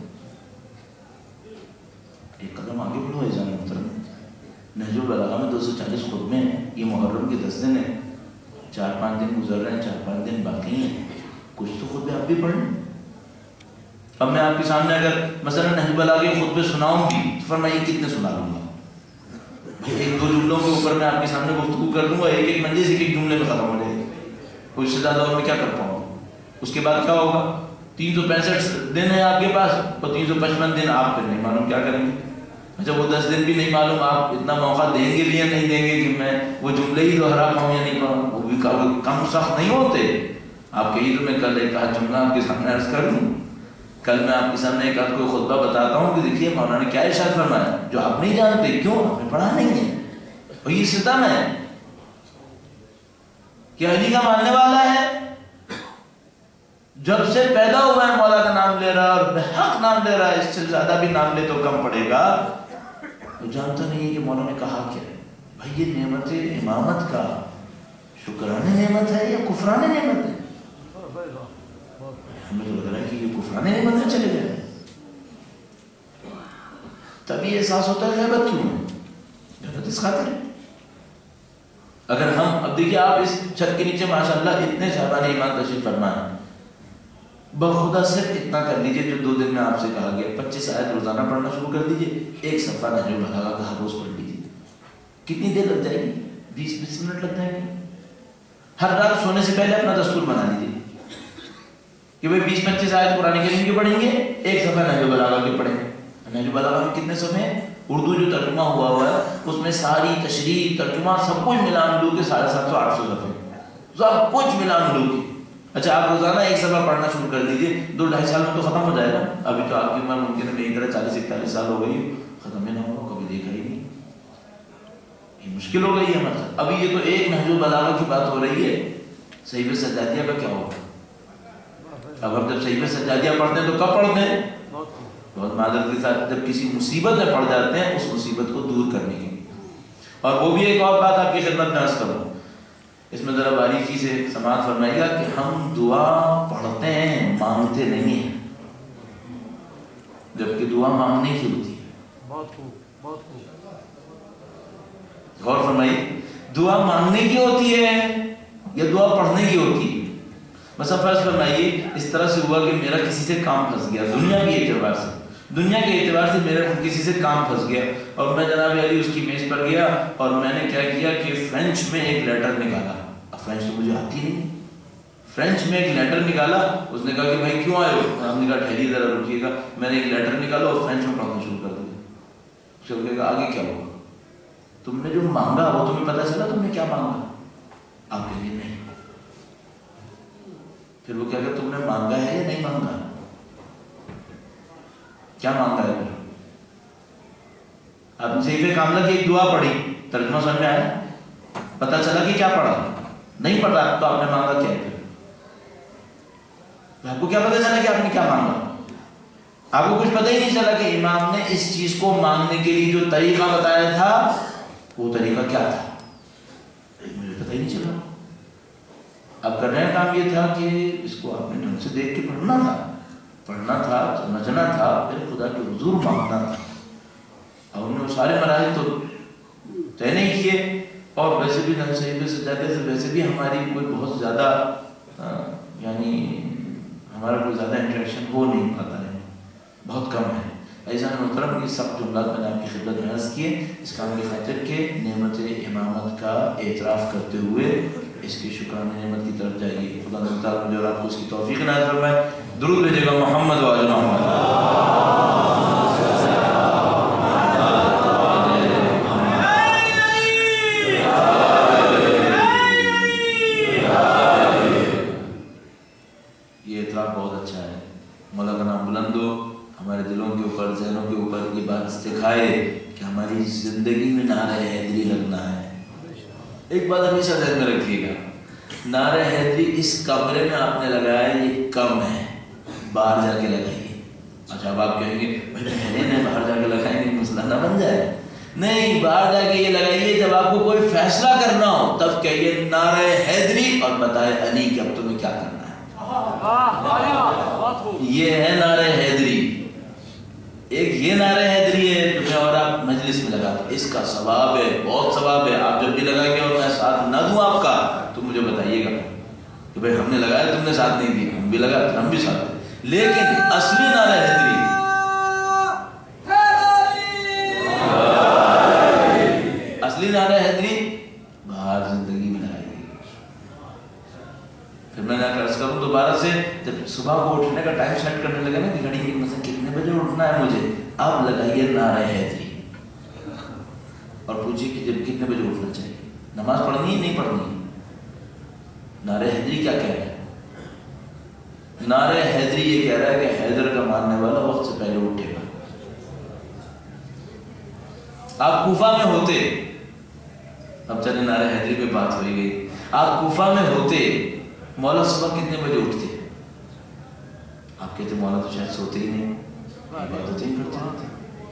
ایک قدم آگے بڑھو عزیزان محترم، نہج البلاغہ میں دو سو چالیس خطبے ہیں، یہ محرم کے دس دن ہیں، چار پانچ دن گزر رہے ہیں، چار پانچ دن باقی ہیں، کچھ تو خطبے آپ بھی پڑھ لیں۔ اب میں آپ کے سامنے اگر مثلا نہج البلاغہ کے خطبے سناؤں گی تو فرمائیے کتنے سنا لوں گا؟ بھائی ایک دو جملوں کے اوپر میں آپ کے سامنے گفتگو کر لوں گا، ایک ایک مجلس ایک ایک جملے میں ختم ہو جائے گی، کوئی اس سے زیادہ اور میں کیا کر پاؤں گا؟ اس کے بعد کیا ہوگا؟ تین سو پینسٹھ دن ہے آپ کے پاس، اور تین سو پچپن دن آپ پھر نہیں معلوم کیا کریں گے۔ اچھا وہ دس دن بھی نہیں معلوم آپ اتنا موقع دیں گے بھی یا نہیں دیں گے کہ میں وہ جملے ہی دہرا پاؤں یا نہیں پاؤں، وہ بھی کم سخت نہیں ہوتے۔ آپ کہیے تو میں کل ایک آدھ جملہ آپ کے سامنے عرض کر دوں، کل میں آپ کے سامنے ایک آدھ کوئی خطبہ بتاتا ہوں کہ دیکھیے مولانا نے کیا ارشاد فرمایا جو آپ نہیں جانتے، کیوں؟ آپ نے پڑھا نہیں ہے، اور یہ ستم ہے کہ علی کا ماننے والا ہے جب سے پیدا ہوا ہے مولا کا نام لے رہا ہے اور بحق نام لے رہا ہے، اس سے زیادہ بھی نام لے تو کم پڑے گا، تو جانتا نہیں ہے کہ مولا نے کہا کیا ہے۔ بھائی یہ نعمت امامت کا شکرانہ نعمت ہے یا کفرانہ نعمت ہے؟ ہمیں تو لگ رہا ہے کہ یہ کفرانہ نعمت ہے، چلے جائے۔ تبھی احساس ہوتا ہے غیبت کیوں ہے؟ غیبت اس خاطر ہے۔ اگر ہم اب دیکھیے، آپ اس چھت کے نیچے ماشاءاللہ اتنے صاحبان ایمان تشریف فرما ہیں، بخدا صرف اتنا کر لیجئے جو دو دن میں آپ سے کہا گیا، پچیس آیت روزانہ پڑھنا شروع کر دیجئے، ایک صفحہ نہج البلاغہ کا ہر روز پڑھ لیجئے۔ کتنی دیر لگ جائے گی؟ بیس بیس منٹ لگ جائیں گے۔ ہر رات سونے سے پہلے اپنا دستور بنا لیجئے کہ بھائی بیس پچیس آیت قرآن کریم کی پڑھیں گے، ایک صفحہ نہج البلاغہ کی پڑھیں گے۔ نہج البلاغہ میں کتنے صفحے ہیں؟ اردو جو ترجمہ ہوا ہوا ہے اس میں ساری تشریح ترجمہ سب کچھ ملا ملو کے ساڑھے سات سو آٹھ سو صفحے، سب کچھ ملا ملو کے۔ اچھا آپ روزانہ ایک صفحہ پڑھنا شروع کر دیجیے، دو ڈھائی سال میں تو ختم ہو جائے گا۔ ابھی تو آپ کی عمر ممکن ہے میری طرح چالیس اکتالیس سال ہو گئی، ختم ہی نہ ہو، کبھی دیکھا ہی نہیں، یہ مشکل ہو گئی ہے ہمارے ساتھ۔ ابھی یہ تو ایک نہج البلاغہ کی بات ہو رہی ہے، صحیفہ سجادیہ کا کیا ہوگا؟ اب ہم جب صحیفہ سجادیہ پڑھتے ہیں تو کب پڑھتے ہیں؟ بہت معذرت کے ساتھ جب کسی مصیبت میں پڑ جاتے ہیں، اس مصیبت کو دور کرنے کے لیے۔ اور وہ بھی ایک اور بات آپ کی خدمت میں عرض کروں، اس میں ذرا باریکی سے سماعت فرمائیے گا کہ ہم دعا پڑھتے ہیں، مانگتے نہیں ہیں، جبکہ دعا مانگنے کی ہوتی ہے۔ بہت خوب، بہت خوب، غور فرمائیے، دعا مانگنے کی ہوتی ہے یا دعا پڑھنے کی ہوتی ہے؟ مثلا فرض فرمائیے اس طرح سے ہوا کہ میرا کسی سے کام پھنس گیا، دنیا کے اعتبار سے دنیا کے اعتبار سے میرا کسی سے کام پھنس گیا، اور میں جناب علی اس کی میز پر گیا اور میں نے کیا کیا کہ فرینچ میں ایک لیٹر نکالا۔ اب فرینچ تو مجھے آتی نہیں، فرینچ میں ایک لیٹر نکالا۔ اس نے کہا کہ بھائی کیوں آئے ہو؟ ہم نے کہا ٹھہریے ذرا رکیے گا۔ میں نے ایک لیٹر نکالا اور فرینچ میں پڑھنا شروع کر دیا۔ پھر کہا آگے کیا ہوگا؟ تم نے جو مانگا وہ تمہیں پتہ چلا تم نے کیا مانگا؟ آپ کے لیے نہیں۔ پھر وہ کیا کہ تم نے مانگا ہے یا نہیں مانگا؟ کیا مانگا ہے؟ آپ نے صحیفہ کاملہ کی ایک دعا پڑھی، ترجمہ سمجھ میں آیا؟ پتہ چلا کہ کیا پڑھا؟ نہیں پڑھا تو آپ نے مانگا کیا ہے؟ آپ کو کیا پتہ چلا کہ آپ نے کیا مانگا؟ آپ کو کچھ پتہ ہی نہیں چلا کہ امام نے اس چیز کو مانگنے کے لیے جو طریقہ بتایا تھا وہ طریقہ کیا تھا؟ مجھے پتہ ہی نہیں چلا۔ اب کرنے کا کام یہ تھا کہ اس کو آپ نے ڈھنگ سے دیکھ کے پڑھنا تھا، پڑھنا تھا، سمجھنا تھا، پھر خدا کے حضور مانگنا تھا۔ اور انہوں نے سارے مراحل تو طے نہیں کیے، اور ویسے بھی نہ صحیح سے جاتے سے ویسے بھی ہماری کوئی بہت زیادہ یعنی ہمارا کوئی زیادہ انٹریکشن ہو نہیں پاتا ہے، بہت کم ہے۔ ایسا محترم یہ سب جملات میں نے آپ کی خدمت میں عرض کیے اس کام کی خاطر کے نعمت امامت کا اعتراف کرتے ہوئے اس کی شکرانہ نعمت کی طرف جائیے۔ خدا تعالیٰ مجھے اور آپ کو اس کی توفیق عنایت فرمائے۔ درود بھیجیے گا محمد و آل محمد۔ یہ اعتراف بہت اچھا ہے، مولا کا نام بلند ہو، ہمارے دلوں کے اوپر ذہنوں کے اوپر یہ بات استقائے کہ ہماری زندگی میں نعرہ حیدری لگنا ہے۔ ایک بات ہمیشہ ذہن میں رکھیے گا، نعرہ حیدری اس کمرے میں آپ نے لگایا یہ کم ہے، باہر جا کے لگائیے۔ اچھا اب آپ کہیں گے بھائی پہلے نے باہر جا کے لگائیں گے مسئلہ نہ بن جائے؟ نہیں، باہر جا کے یہ لگائیے جب آپ کو کوئی فیصلہ کرنا ہو تب کہیے نعرہ حیدری اور بتائے علی کہ اب تمہیں کیا کرنا ہے۔ یہ ہے نعرہ حیدری۔ ایک یہ نعرہ حیدری ہے جو میں اور آپ مجلس میں لگاتے ہیں، اس کا ثواب ہے، بہت ثواب ہے۔ آپ جب بھی لگائیں گے اور میں ساتھ نہ دوں آپ کا تو مجھے بتائیے گا کہ بھائی ہم نے لگایا تم نے ساتھ نہیں دیا، ہم بھی لگاتے ہم بھی ساتھ دیں۔ لیکن اصلی نعرہ حیدری اصلی نعرہ حیدری باہر زندگی میں لگائیے۔ پھر میں نے عرض کروں دوبارہ سے، جب صبح کو اٹھنے کا ٹائم سیٹ کرنے لگا نا کہ گھڑی کی مثلا کتنے بجے اٹھنا ہے مجھے، اب لگائیے نعرہ حیدری اور پوچھیے کہ جب کتنے بجے اٹھنا چاہیے، نماز پڑھنی ہے نہیں پڑھنی ہے۔ نعرہ حیدری کیا کہہ رہا ہے؟ نعرہ حیدری یہ کہہ رہا ہے کہ حیدر کا ماننے والا وقت سے پہلے اٹھے گا۔ آپ کوفہ میں ہوتے، اب چلے نعرہ حیدری پہ بات ہوئی گئی، آپ کوفہ میں ہوتے مولا صبح کتنے بجے اٹھتے؟ آپ کہتے مولا تو شاید سوتے ہی نہیں، عبادتیں ہی کرتے رہتے.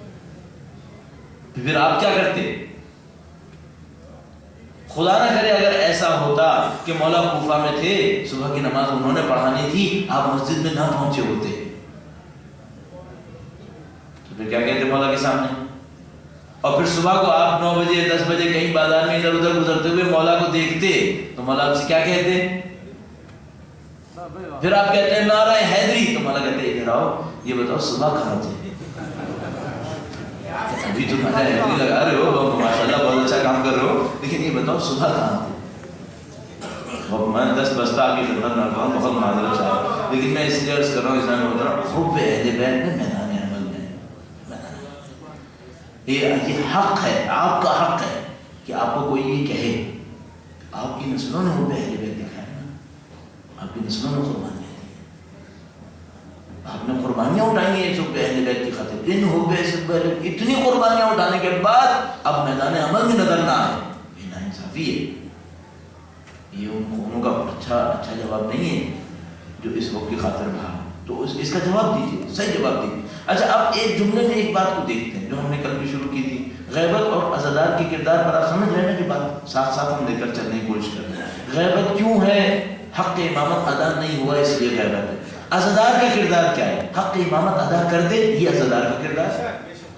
پھر آپ کیا کرتے؟ خدا نہ کرے اگر ایسا ہوتا کہ مولا کوفہ میں تھے، صبح کی نماز انہوں نے پڑھانی تھی، آپ مسجد میں نہ پہنچے ہوتے، تو پھر کیا کہتے مولا کے سامنے؟ اور پھر صبح کو آپ نو بجے دس بجے کہیں بازار میں ادھر ادھر گزرتے ہوئے مولا کو دیکھتے تو مولا آپ سے کیا کہتے؟ پھر آپ کہتے ہیں نعرہ حیدری، تو مولا کہتے ہیں ادھر آؤ، یہ بتاؤ صبح کہاں تھے؟ ابھی تو نعرہ حیدری لگا رہے ہو، ماشاءاللہ بہت اچھا کام کر رہے ہو، لیکن یہ بتاؤ صبح کہاں تھے؟ میں دس بستہ آپ کی خدمت نہ کروں، بہت معذرت چاہتا، لیکن میں اس لیے عرض کر رہا ہوں، اسلام میں حب اہل بیت میں میدان عمل میں یہ حق ہے، آپ کا حق ہے کہ آپ کو کوئی یہ کہے. آپ کی نسلوں نے حب اہل بیت دکھایا نا، آپ کی نسلوں نے قربانیاں دی، آپ نے قربانیاں اٹھائی ہیں حب اہل بیت کی خاطر. ان حب اتنی قربانیاں اٹھانے کے بعد اب میدان عمل میں نظر نہ آئے، یہ ناانصافی ہے. یہ ان قوموں کا اچھا اچھا جواب نہیں ہے جو اس وقت کی خاطر بہا. تو اس, اس کا جواب دیجیے، صحیح جواب دیجیے. اچھا اب ایک جملے میں ایک بات کو دیکھتے ہیں جو ہم نے کل بھی شروع کی تھی، غیبت اور عزادار کے کردار پر آپ سمجھ رہے ہیں کہ بات ساتھ ساتھ ہم لے کر چلنے کی کوشش کر رہے ہیں. غیبت کیوں ہے؟ حق امامت ادا نہیں ہوا اس لیے غیبت ہے. عزادار کا کردار کیا ہے؟ حق امامت ادا کر دے، یہ عزادار کا کردار ہے.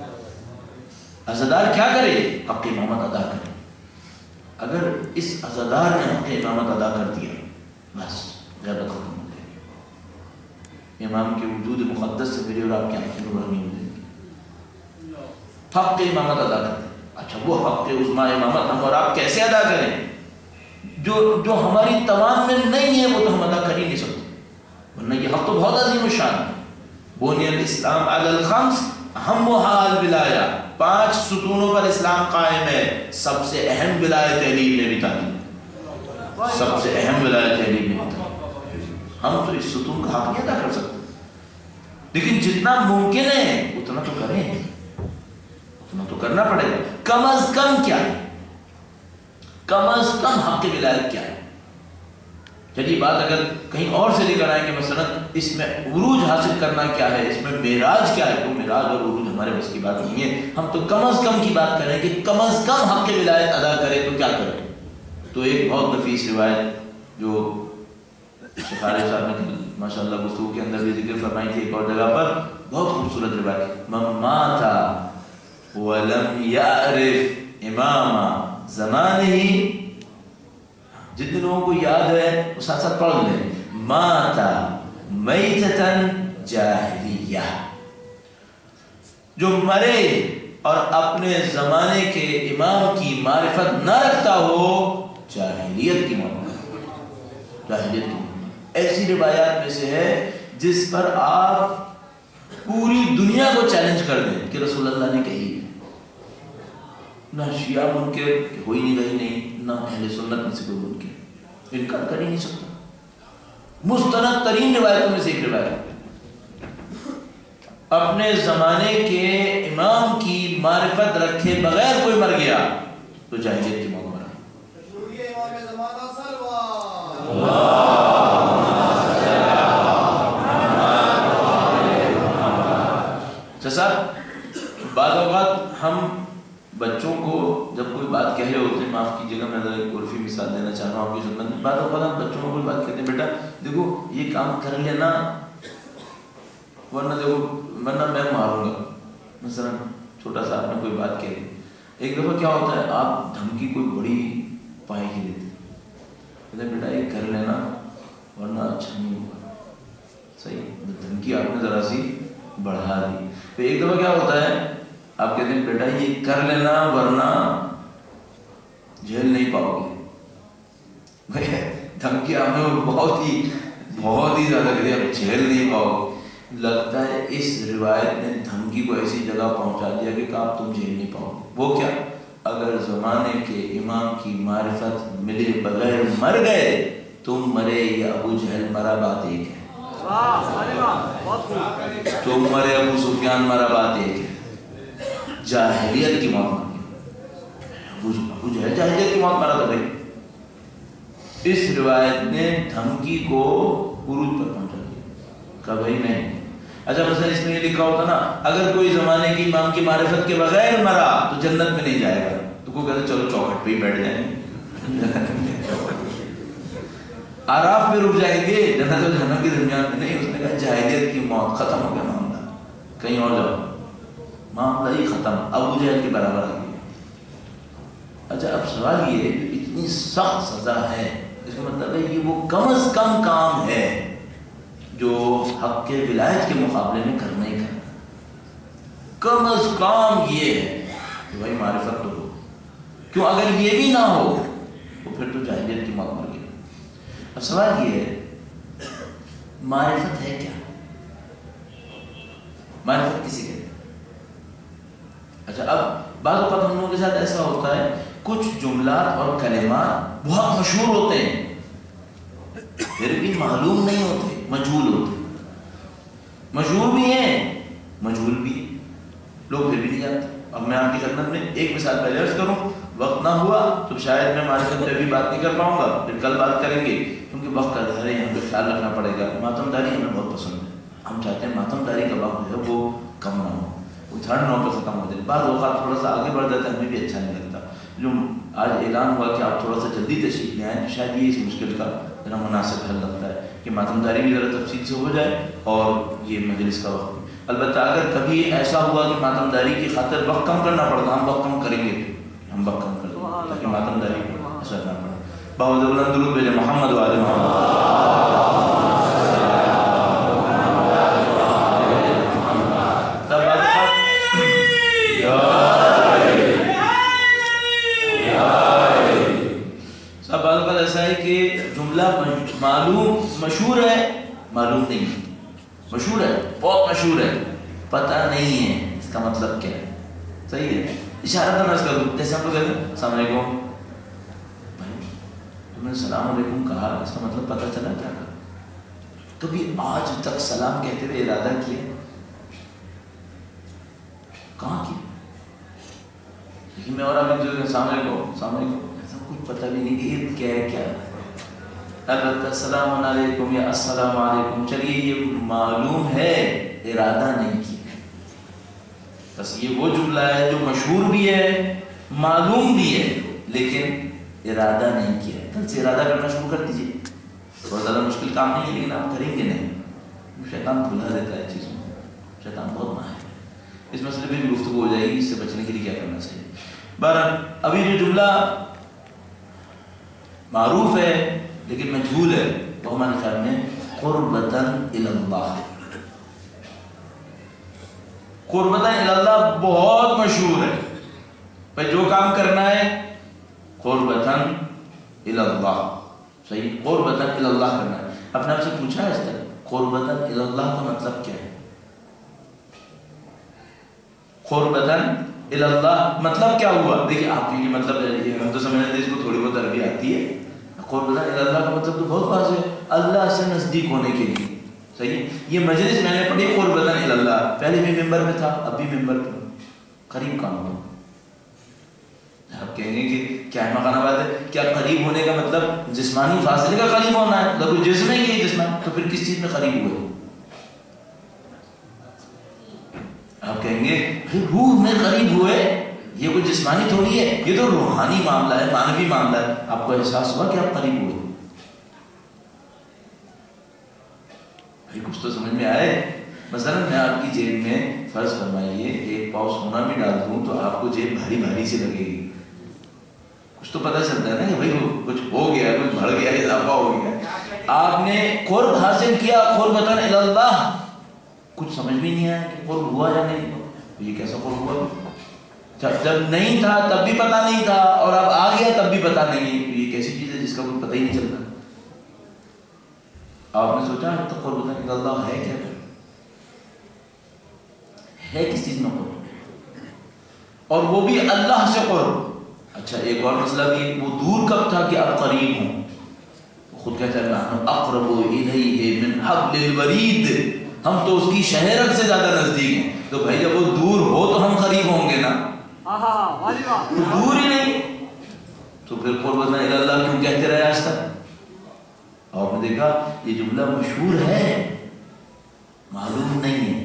عزادار کیا کرے؟ حق امامت ادا کرے. اگر اس عزادار نے حق امامت ادا کر دیا بس غیبت ختم ہو گئی. امام کے وجود مقدس سے میری اور آپ کی آنکھیں روشنی ہو جائیں گی. حق امامت ادا کریں. اچھا وہ حق عظمیٰ امامت ہم اور آپ کیسے ادا کریں؟ جو جو ہماری توان میں نہیں ہے وہ تو ہم ادا کر ہی نہیں سکتے، ورنہ یہ حق تو بہت عظیم الشان ہے. بنی الاسلام علی الخمس اہمھا الولایہ، پانچ ستونوں پر اسلام قائم ہے. سب سے اہم ولایت علی نے بھی تعلیم، سب سے اہم ولایت علی نے بھی تعلیم. ہم تو اس ستون کا حق نہیں ادا کر سکتے، لیکن جتنا ممکن ہے اتنا تو کریں، اتنا تو کرنا پڑے گا. کم از کم کیا ہے؟ کم از کم حق ولایت کیا ہے؟ چلیے بات اگر کہیں اور سے لے کر آئیں کہ مثلا اس میں عروج حاصل کرنا کیا ہے، اس میں معراج کیا ہے، تو معراج اور عروج ہمارے بس کی بات نہیں ہے. ہم تو کم از کم کی بات کریں کہ کم از کم حق ولایت ادا کرے تو کیا کرے. تو ایک بہت نفیس روایت جو شفارے صاحب نے ماشاء اللہ گفتگو کے اندر بھی ذکر فرمائی تھی ایک اور جگہ پر، بہت خوبصورت روایت، من مات ولم یعرف امام زمانہ، جتنے لوگوں کو یاد ہے وہ ساتھ ساتھ پڑھ لیں، مات میتۃ جاہلیہ، جو مرے اور اپنے زمانے کے امام کی معرفت نہ رکھتا ہو، جاہلیت کی موت، جاہلیت کی موت. ایسی روایات میں سے ہے جس پر آپ پوری دنیا کو چیلنج کر دیں کہ رسول اللہ نے کہی ہے. نہ شیعہ منکر ہو ہی نہیں رہی، نہیں نہ اہل سنت میں سے کوئی منکر انکار کر ہی نہیں سکتا. مستند ترین روایتوں میں سے ایک روایت، اپنے زمانے کے امام کی معرفت رکھے بغیر کوئی مر گیا تو جاہلیت کی موت مرا. جیسا بعض اوقات ہم بچوں کو جب کوئی بات کہہ رہے ہوتے ہیں، معاف کیجیے گا میں ایک عرفی مثال دینا چاہ رہا ہوں آپ کی خدمت میں، بعض اوقات ہم بچوں کو کوئی بات کہتے ہیں، بیٹا دیکھو یہ کام کر لینا ورنہ دیکھو ورنہ میں ماروں گا. مثلا چھوٹا سا آپ نے کوئی بات کہی، ایک دفعہ کیا ہوتا ہے آپ دھمکی کوئی بڑی پائی ہی دیتے، کہتے بیٹا یہ کر لینا ورنہ اچھا نہیں ہوگا. صحیح، دھمکی آپ نے ذرا سی بڑھا دی. تو ایک دفعہ کیا ہوتا ہے آپ کہتے ہیں بیٹا یہ کر لینا ورنہ جھیل نہیں پاؤ گے. دھمکی آپ نے بہت ہی بہت ہی زیادہ کہتے آپ جھیل نہیں پاؤ. لگتا ہے اس روایت نے دھمکی کو ایسی جگہ پہنچا دیا کہ آپ تم جھیل نہیں پاؤ. وہ کیا؟ اگر زمانے کے امام کی معرفت ملے بغیر مر گئے، تم مرے یا ابو جہل مرا، بات ایک ہے. تم مرے ابو سفیان مرا، بات ایک ہے. جاہلیت کی موت مر گئی، ابو جہل جاہلیت کی موت مرا تھا بھائی. اس روایت نے دھمکی کو عروج پر پہنچا دیا کہ بھائی نہیں اچھا مثلا اس میں یہ لکھا ہوتا نا اگر کوئی زمانے کی امام کی معرفت کے بغیر مرا تو جنت میں نہیں جائے گا، تو کوئی کہتے چلو چوکھٹ پہ ہی بیٹھ جائیں آراف پہ رک جائیں گے، جنت و جہنم کے درمیان میں نہیں۔ اس نے کہا جاہلیت کی موت، ختم ہو گیا معاملہ، کہیں اور جاؤ، معاملہ ہی ختم، ابو جہل کے برابر آ گیا۔ اچھا اب سوال یہ اتنی سخت سزا ہے، اس کا مطلب ہے یہ وہ کم از کم کام ہے جو حق کے ولایت کے مقابلے میں کرنا ہی کرنا، کم از کم یہ ہے کہ بھائی معرفت تو ہو، کیوں اگر یہ بھی نہ ہو تو پھر تو جاہلیت کی موت مر گئی۔ اب سوال یہ ہے معرفت ہے کیا؟ معرفت کسی کے؟ اچھا اب بعض اوقات ہم لوگوں کے ساتھ ایسا ہوتا ہے کچھ جملات اور کلمات بہت مشہور ہوتے ہیں پھر بھی معلوم نہیں ہوتے، مجہول ہوتے، مشہور بھی ہیں مجہول بھی ہیں، لوگ پھر بھی نہیں جانتے۔ اب میں آپ کی خدمت میں ایک مثال پہلے عرض کروں، وقت نہ ہوا تو شاید میں معرفت پہ ابھی بات نہیں کر پاؤں گا، پھر کل بات کریں گے، کیونکہ وقت کا ظاہر ہے یہاں پہ خیال رکھنا پڑے گا۔ ماتم داری ہمیں بہت پسند ہے، ہم چاہتے ہیں ماتم داری کا وقت جو ہے وہ کم نہ ہو، وہ تھرڈ نو پہ ختم ہو جائے۔ بعض اوقات تھوڑا سا آگے بڑھ جاتا ہے، ہمیں بھی اچھا نہیں لگتا۔ جو آج اعلان ہوا کہ آپ تھوڑا سا جلدی تشریف لے آئیں، شاید یہ اس مشکل کا ذرا مناسب حل لگتا ہے کہ ماتم داری بھی ذرا تفصیل سے ہو جائے اور یہ مجلس کا وقت بھی۔ البتہ اگر کبھی ایسا ہوا کہ ماتم داری کی خاطر وقت کم کرنا پڑتا، ہم وقت کم کریں گے، ہم وقت کم کریں گے تاکہ ماتم داری پر اثر نہ پڑے۔ بہت بلند درود بھیجے محمد والے محمد۔ سب بات بات ایسا ہے کہ جملہ معلوم مشہور ہے، معلوم نہیں ہے، مشہور ہے بہت مشہور ہے، پتہ نہیں ہے اس کا مطلب کیا ہے۔ صحیح ہے، اشارہ تو نہ کر دوں، جیسے ہم لوگ کہتے ہیں السلام علیکم، تم نے سلام علیکم کہا، اس کا مطلب پتہ چلا کیا کہا؟ کبھی آج تک سلام کہتے ہوئے ارادہ کیا؟ کہاں کیا؟ لیکن میں اور آپ جو السلام علیکم السلام علیکم ایسا کچھ پتہ بھی نہیں کہ یہ کیا ہے کیا ہے۔ البتہ السلام علیکم یا السلام علیکم چلیے یہ معلوم ہے، ارادہ نہیں کیا، بس یہ وہ جملہ ہے جو مشہور بھی ہے معلوم بھی ہے لیکن ارادہ نہیں کیا۔ کل سے ارادہ کرنا شروع کر دیجیے، بہت زیادہ مشکل کام نہیں ہے لیکن آپ کریں گے نہیں، شیطان بھلا دیتا ہے چیزوں میں، شیطان بہت ماہر ہے۔ اس مسئلے پہ بھی گفتگو ہو جائے گی، اس سے بچنے کے لیے کیا کرنا چاہیے۔ بہرحال ابھی جو جملہ معروف ہے لیکن مجہول ہے وہ ہمارے خیال میں قربتاً الی اللہ، قربتاً الی اللہ بہت مشہور ہے۔ بھائی جو کام کرنا ہے قربتاً الی اللہ، صحیح، قربتاً الی اللہ کرنا ہے۔ اپنے آپ سے پوچھا ہے اس طرح قربتاً الی اللہ کا مطلب کیا ہے؟ قربتاً الی اللہ مطلب کیا ہوا؟ دیکھیے آپ کے یہ مطلب ہے، ہم تو سمجھتے ہیں اس کو تھوڑی بہت عربی آتی ہے۔ قربتاً الی اللہ کا مطلب تو بہت واضح ہے، اللہ سے نزدیک ہونے کے لیے، صحیح۔ یہ مجلس میں نے پڑھی قربتاً الی اللہ، پہلے بھی ممبر میں تھا اب بھی ممبر پہ، قریب کام ہو۔ آپ کہیں گے کہ کیا مکان بات ہے، کیا قریب ہونے کا مطلب جسمانی فاصلے کا قریب ہونا ہے؟ اگر کوئی جسم ہے کہ جسم تو پھر کس چیز میں قریب ہوئے؟ آپ کہیں گے روح میں قریب ہوئے، یہ کوئی جسمانی تھوڑی ہے، یہ تو روحانی معاملہ ہے، مانوی معاملہ ہے۔ آپ کو احساس ہوا کہ آپ قریب ہوئے؟ کچھ تو سمجھ میں آئے؟ مثلا میں آپ کی جیب میں فرض فرمائیے ایک پاؤ سونا بھی ڈال دوں تو آپ کو جیب بھاری بھاری سے لگے گی، کچھ تو پتہ چلتا ہے نا کہ بھائی کچھ ہو گیا، کچھ بڑھ گیا، اضافہ ہو گیا۔ آپ نے قرب حاصل کیا قربتاً الی اللہ، کچھ سمجھ بھی نہیں آیا کہ قرب ہوا یا نہیں ہوا، یہ کیسا قرب ہوا؟ جب نہیں تھا تب بھی پتہ نہیں تھا اور اب آ گیا تب بھی پتہ نہیں، یہ کیسی چیز ہے جس کا کوئی پتہ ہی نہیں چلتا۔ آپ نے سوچا تو قربتاً الی اللہ ہے کیا؟ ہے کس چیز میں قرب؟ اور وہ بھی اللہ سے قرب۔ اچھا ایک اور مسئلہ بھی، وہ دور کب تھا کہ اب قریب ہوں؟ خود کہتا ہے نحن اقرب الیہ من حبل الورید، ہم تو اس کی شہرت سے زیادہ نزدیک ہیں۔ تو بھائی جب وہ دور ہو تو ہم قریب ہوں گے نا، تو دور ہی نہیں تو پھر قربتاً الی اللہ کیوں کہتے رہے آج تک؟ آپ نے دیکھا یہ جملہ مشہور ہے معلوم نہیں ہے،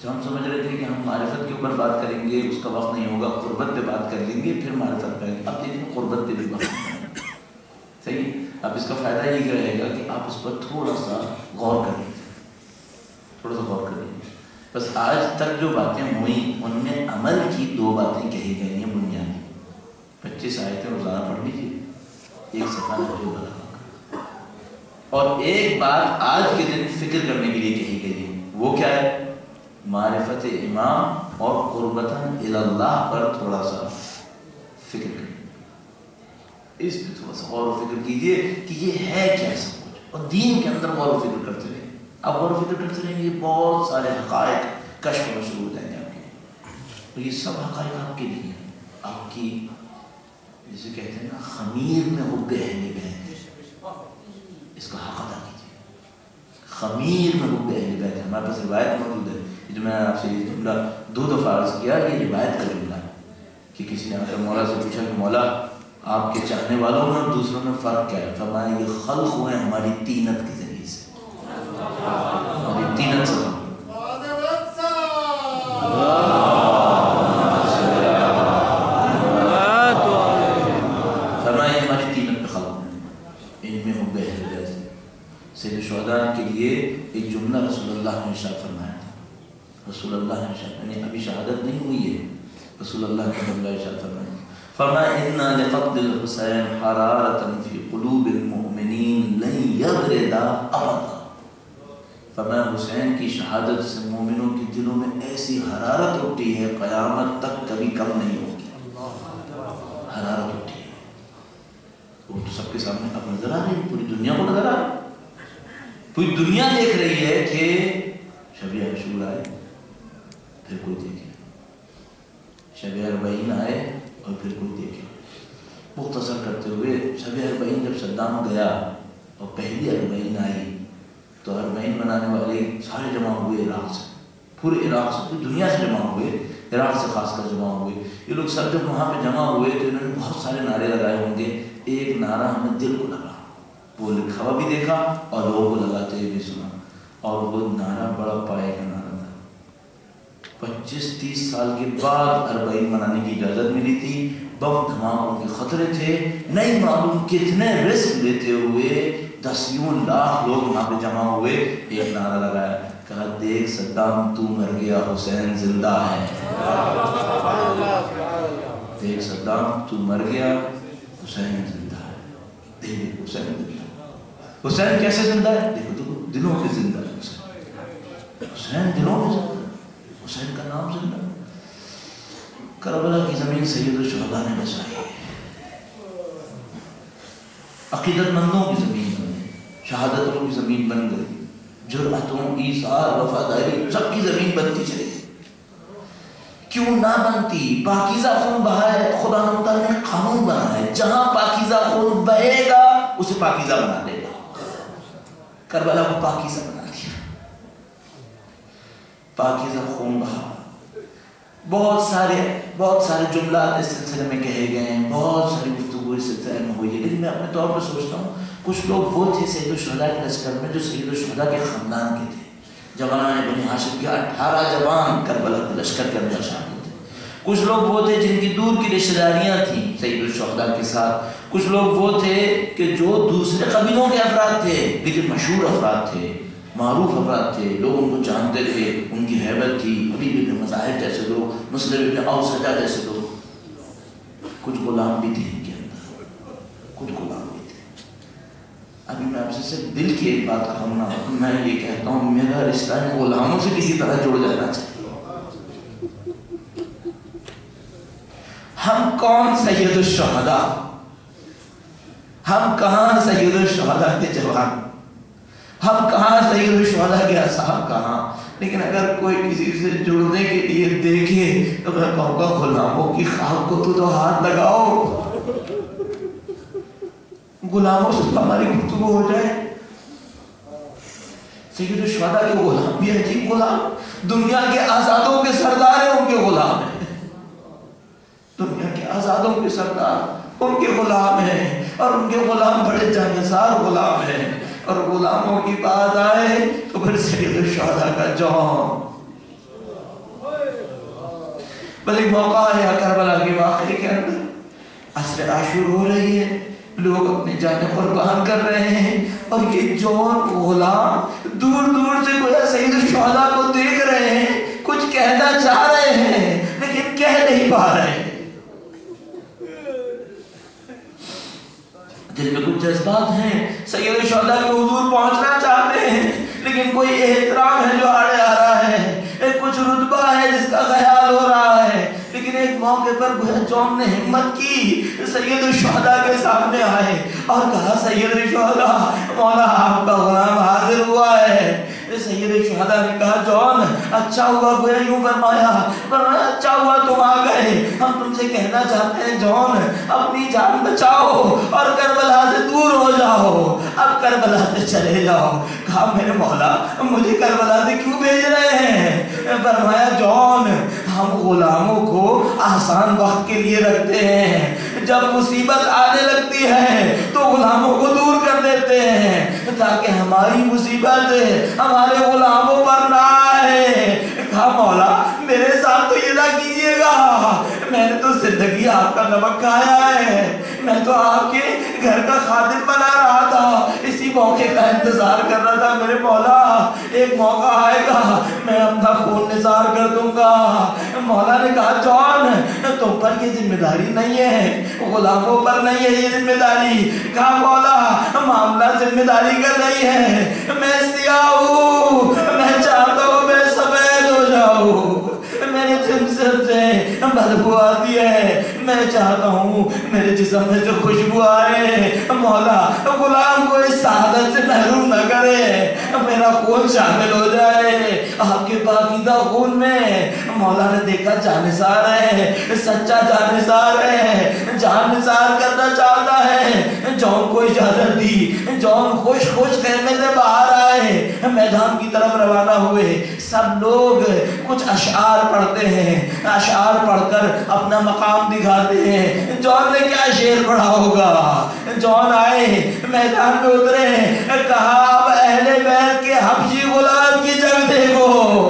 تو ہم سمجھ رہے تھے کہ ہم معرفت کے اوپر بات کریں گے، اس کا وقت نہیں ہوگا، قربت پہ بات کر لیں گے، پھر معرفت پہ. اب دیکھیں قربت پہ بھی بات صحیح. اب اس کا فائدہ یہ رہے گا کہ آپ اس پر تھوڑا سا غور کریں، تھوڑا سا غور کریں. بس آج تک جو باتیں ہوئیں ان میں عمل کی دو باتیں کہی گئی ہیں بنیادی. پچیس آیتیں روزانہ پڑھ لیجیے، ایک صفحہ نہج البلاغہ، اور ایک بات آج کے دن فکر کرنے کے لیے کہی گئی ہے. وہ کیا ہے؟ معرفت امام اور قربتاً الی اللہ پر تھوڑا سا فکر کریں. اس پہ تھوڑا سا غور و فکر کیجیے کہ یہ ہے کیا سب کچھ، اور دین کے اندر غور و فکر کرتے رہیں. آپ غور و فکر کرتے رہیں گے بہت سارے حقائق کشف ہونا شروع ہو جائیں گے آپ کے. تو یہ سب حقائق آپ کے لیے ہیں، آپ کی جسے کہتے ہیں نا خمیر میں حب اہل بیت، اس کا حق ادا کیجیے. خمیر میں حب اہل بیت. ہمارے پاس روایت موجود ہے، جو میں نے آپ سے یہ جملہ دو دفعہ عرض کیا، یہ روایت کا جملہ ہے کہ کسی نے آ کر مولا سے پوچھا کہ مولا آپ کے چاہنے والوں میں اور دوسروں میں فرق کیا ہے؟ فرمایا یہ خلق ہوئے ہماری تینت کے ذریعے سے، ہماری تینت سے. فرمایا ہماری تینت پہ خلق ہوئے، ان میں حب اہل بیت. سید الشہداء کے لیے ایک جملہ رسول اللہ نے ارشاد فرمایا تھا. رسول اللہ نے ارشاد، یعنی ابھی شہادت نہیں ہوئی ہے، رسول اللہ نے جملہ ارشاد فرمایا. فرمایا اِنَّا لِقَتْلِ الْحُسَيْنِ حَرَارَةً فِي قُلُوبِ الْمُؤْمِنِينَ لَن يَبْرِدَ أَبَدًا. فرمایا حسین کی شہادت سے مومنوں کے دلوں میں ایسی حرارت اٹھی ہے قیامت تک کبھی کم نہیں ہوگی. حرارت اٹھی ہے، وہ تو سب کے سامنے اب نظر آ رہی ہے، پوری دنیا کو نظر آ رہی ہے. پوری دنیا دیکھ رہی ہے کہ شب عاشور آئے پھر کوئی دیکھے، شب اربعین آئے اور پھر کوئی دیکھے. مختصر کرتے ہوئے شب اربعین جب صدام گیا اور پہلی اربعین آئی تو اربعین منانے والے سارے جمع ہوئے عراق سے، پورے عراق سے، پوری دنیا سے جمع ہوئے، عراق سے خاص کر جمع ہوئے. یہ لوگ سب جب وہاں پہ جمع ہوئے تو انہوں نے بہت سارے نعرے لگائے ہوں گے. ایک نعرہ ہمیں دل کو لگا، وہ لکھا ہوا بھی دیکھا اور لوگوں کو لگاتے ہوئے بھی سنا، اور وہ نعرہ بڑا پائے کا نعرہ تھا. پچیس تیس سال کے بعد اربعین منانے کی اجازت ملی تھی. بم دھماکوں کے خطرے تھے، نہیں معلوم کتنے رسک لیتے ہوئے دسیوں لاکھ لوگ وہاں پہ جمع ہوئے. ایک نعرہ لگایا، کہا دیکھ صدام تو مر گیا حسین زندہ ہے. دیکھ صدام تو مر گیا حسین زندہ ہے. دیکھ حسین زندہ ہے. حسین کیسے زندہ ہے؟ دیکھو دیکھو دلوں میں زندہ ہے حسین. حسین دلوں میں زندہ ہے، حسین کا نام زندہ ہے. کربلا کی زمین سید الشہداء نے بچائی ہے. عقیدت مندوں کی زمین بن گئی، شہادتوں کی زمین بن گئی، جرأتوں، ایثار، وفاداری، سب کی زمین بنتی چلی گئی. کیوں نہ بنتی؟ پاکیزہ خون بہا ہے. خدا تعالیٰ نے قانون بنا ہے، جہاں پاکیزہ خون بہے گا اسے پاکیزہ بنا دے گا. کربلا کو پاکیزہ بنا دیا، پاکیزہ خون بہا. بہت سارے بہت سارے جملات اس سلسلے میں کہے گئے ہیں، بہت ساری گفتگو اس سلسلے میں ہوئی ہے. لیکن میں اپنے طور پر سوچتا ہوں کچھ لوگ وہ تھے سید الشہداء کے لشکر میں جو سید الشہداء کے خاندان کے تھے. جوانان بنی ہاشم کے اٹھارہ جوان کربلا کے لشکر کے اندر شامل تھے. کچھ لوگ وہ تھے جن کی دور کی رشتہ داریاں تھیں سید الشہداء کے ساتھ. کچھ لوگ وہ تھے کہ جو دوسرے قبیلوں کے افراد تھے لیکن مشہور افراد تھے، معروف افراد تھے، لوگ ان کو جانتے تھے، ان کی ہیبت تھی. حبیب بن مظاہر جیسے لوگ، مسلم بن اوسجہ جیسے لوگ. کچھ غلام بھی تھے ان کے اندر، کچھ غلام بھی تھے. ابھی میں آپ سے صرف دل کی ایک بات کہوں، میں یہ کہتا ہوں میرا رشتہ ہے غلاموں سے کسی طرح جڑ جانا چاہیے. ہم کون سید الشہداء؟ ہم کہاں سید الشہداء کے جوان؟ ہم کہاں سید الشہداء کے اصحاب کہاں؟ لیکن اگر کوئی کسی سے جڑنے کے لیے دیکھے تو میں کہوں گا غلاموں کی خاک کو تو, تو ہاتھ لگاؤ. غلاموں سے ہماری گفتگو ہو جائے. سید الشہداء کے غلام بھی عجیب غلام، دنیا کے آزادوں کے سردار ہیں، ان کے غلام ہیں. دنیا کے آزادوں کے سردار ان کے غلام ہیں، اور ان کے غلام بڑے جانسار غلام ہیں. اور غلاموں کی بات آئے تو پھر سید الشہداء کا جوان بس ایک موقع آیا کربلا کے واقعے کے اندر، عصر عاشور ہو رہی ہے، لوگ اپنے جانیں قربان کر رہے ہیں، اور یہ جون غلام دور دور سے گویا سید الشہداء کو دیکھ رہے ہیں، کچھ کہنا چاہ رہے ہیں لیکن کہہ نہیں پا رہے ہیں۔ دل میں کچھ جذبات ہیں، سید الشہداء کے حضور پہنچنا چاہتے ہیں، لیکن کوئی احترام ہے جو آڑے آ رہا ہے، ایک کچھ رتبہ ہے جس کا خیال ہو رہا ہے، لیکن ایک موقع پر جون نے ہمت کی، سید الشہداء کے سامنے آئے اور کہا سید الشہداء مولا آپ کا غلام حاضر ہوا ہے۔ سید الشہداء نے کہا جون اچھا ہوا، گویا یوں فرمایا فرمایا اچھا ہوا تم آ گئے، ہم تم سے کہنا چاہتے ہیں جون اپنی جان بچاؤ اور کربلا سے دور ہو جاؤ، اب کربلا سے چلے جاؤ۔ کہا میرے مولا مجھے کربلا سے کیوں بھیج رہے ہیں؟ فرمایا جون ہم غلاموں کو آسان وقت کے لیے رکھتے ہیں، جب مصیبت آنے لگتی ہے تو غلاموں کو دور کر دیتے ہیں تاکہ ہماری مصیبت ہمارے غلاموں پر نہ آئے۔ کہا مولا میرے ساتھ تو یہ نہ کیجیے گا، میں نے تو زندگی آپ کا نمک کھایا ہے، میں تو آپ کے گھر کا خادم بنا رہا تھا، اسی موقع کا انتظار کر رہا تھا۔ میرے مولا ایک موقع آئے گا میں اپنا خون نثار کر دوں گا۔ مولا نے کہا جون تم پر یہ ذمہ داری نہیں ہے، غلاموں پر نہیں ہے یہ ذمہ داری۔ کہا مولا معاملہ ذمہ داری کا نہیں ہے، میں سیاہ ہوں، میں چاہتا ہوں میں سفید ہو جاؤں، میرے جسم سے بدبو آتی ہے، میں چاہتا ہوں میرے جسم میں سے خوشبو آئے۔ مولا غلام کو اس سعادت سے محروم نہ کرے، میرا خون شامل ہو جائے آپ کے پاکیزہ خون میں۔ مولا نے دیکھا جانثار ہے، سچا جانثار ہے، جان نثار کرنا چاہتا ہے۔ جون کو اجازت دی، جون خوش خوش خیمے سے باہر آئے، میدان کی طرف روانہ ہوئے۔ سب لوگ کچھ اشعار پڑھتے ہیں، اشعار پڑھ کر اپنا مقام دکھاتے ہیں۔ جون نے کیا شعر پڑھا ہوگا؟ جون آئے میدان میں اترے، کہا اب اہل بیت کے حبشی غلام کی جنگ دیکھو،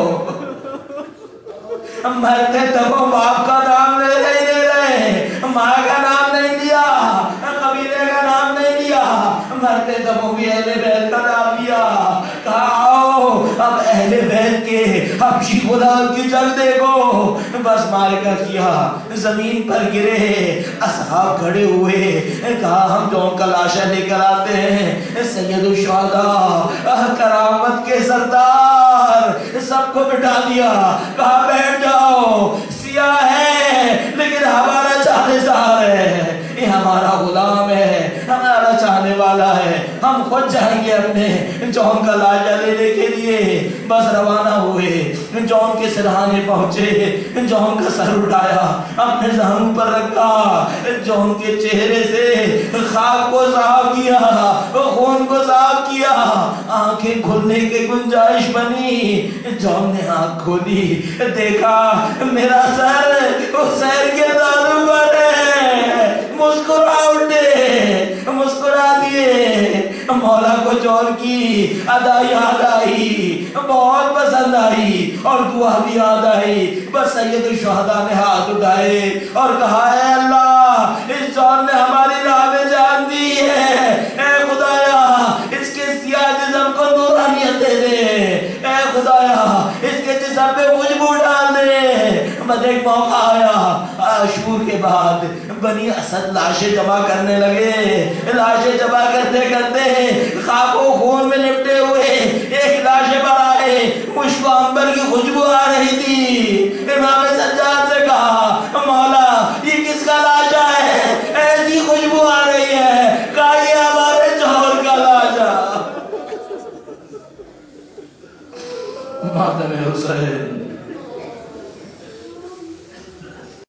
مرتے تبوں باپ کا نام نہیں لے رہے، ماں کا نام نہیں لیا، قبیلے کا نام نہیں لیا، مرتے تبوں بھی اہل بیت کا نام لیا۔ کہا آؤ اب اہل بیت کے حبشی غلام کی جنگ دیکھو۔ بس معرکہ کیا، زمین پر گرے، اصحاب کھڑے ہوئے، کہا ہم جون کا لاشا لے کر آتے ہیں۔ سید الشہداء کرامت کے سردار سب کو بٹھا دیا، کہا بیٹھ جاؤ، سیاہ ہے لیکن ہمارا جانثار ہے، یہ ہمارا غلام ہے، ہمارا چاہنے والا ہے، ہم خود جائیں گے اپنے جون کا لاشا لینے کے لیے۔ بس روانہ ہوئے، جون کے سرہانے پہنچے، جون کا سر اٹھایا، اپنے زانوں پر رکھا، جون کے چہرے سے خاک کو صاف کیا، خون کو صاف کیا، آنکھیں کھلنے کی گنجائش بنی۔ جون نے آنکھ کھولی، دیکھا میرا سر حسین کے زانوں پر ہے، مسکرا اٹھے، مسکرا دیے۔ مولا کو جون کی ادا یاد آئی، بہت پسند آئی اور دعا بھی یاد آئی۔ بس سید الشہداء نے ہاتھ اٹھائے اور کہا اے اللہ اس جون نے ہماری راہ میں جان دی ہے، اے خدایا اس کے سیاہ جسم کو نورانیت دے دے، اے خدایا اس کے جسم پہ خوشبو ڈال دے۔ بس ایک موقع آیا، عاشور کے بعد بنی اسد لاشیں جمع کرنے لگے، لاشیں جمع کرتے کرتے خاک و خون میں لپٹے ہوئے ایک لاش پر آئے، مشک و عنبر کی خوشبو آ رہی تھی۔ امام سجاد سے کہا مولا یہ کس کا لاشا ہے، ایسی خوشبو آ رہی ہے؟ کہا یہ ہمارے جوہر کا لاشا۔ ماتم حسین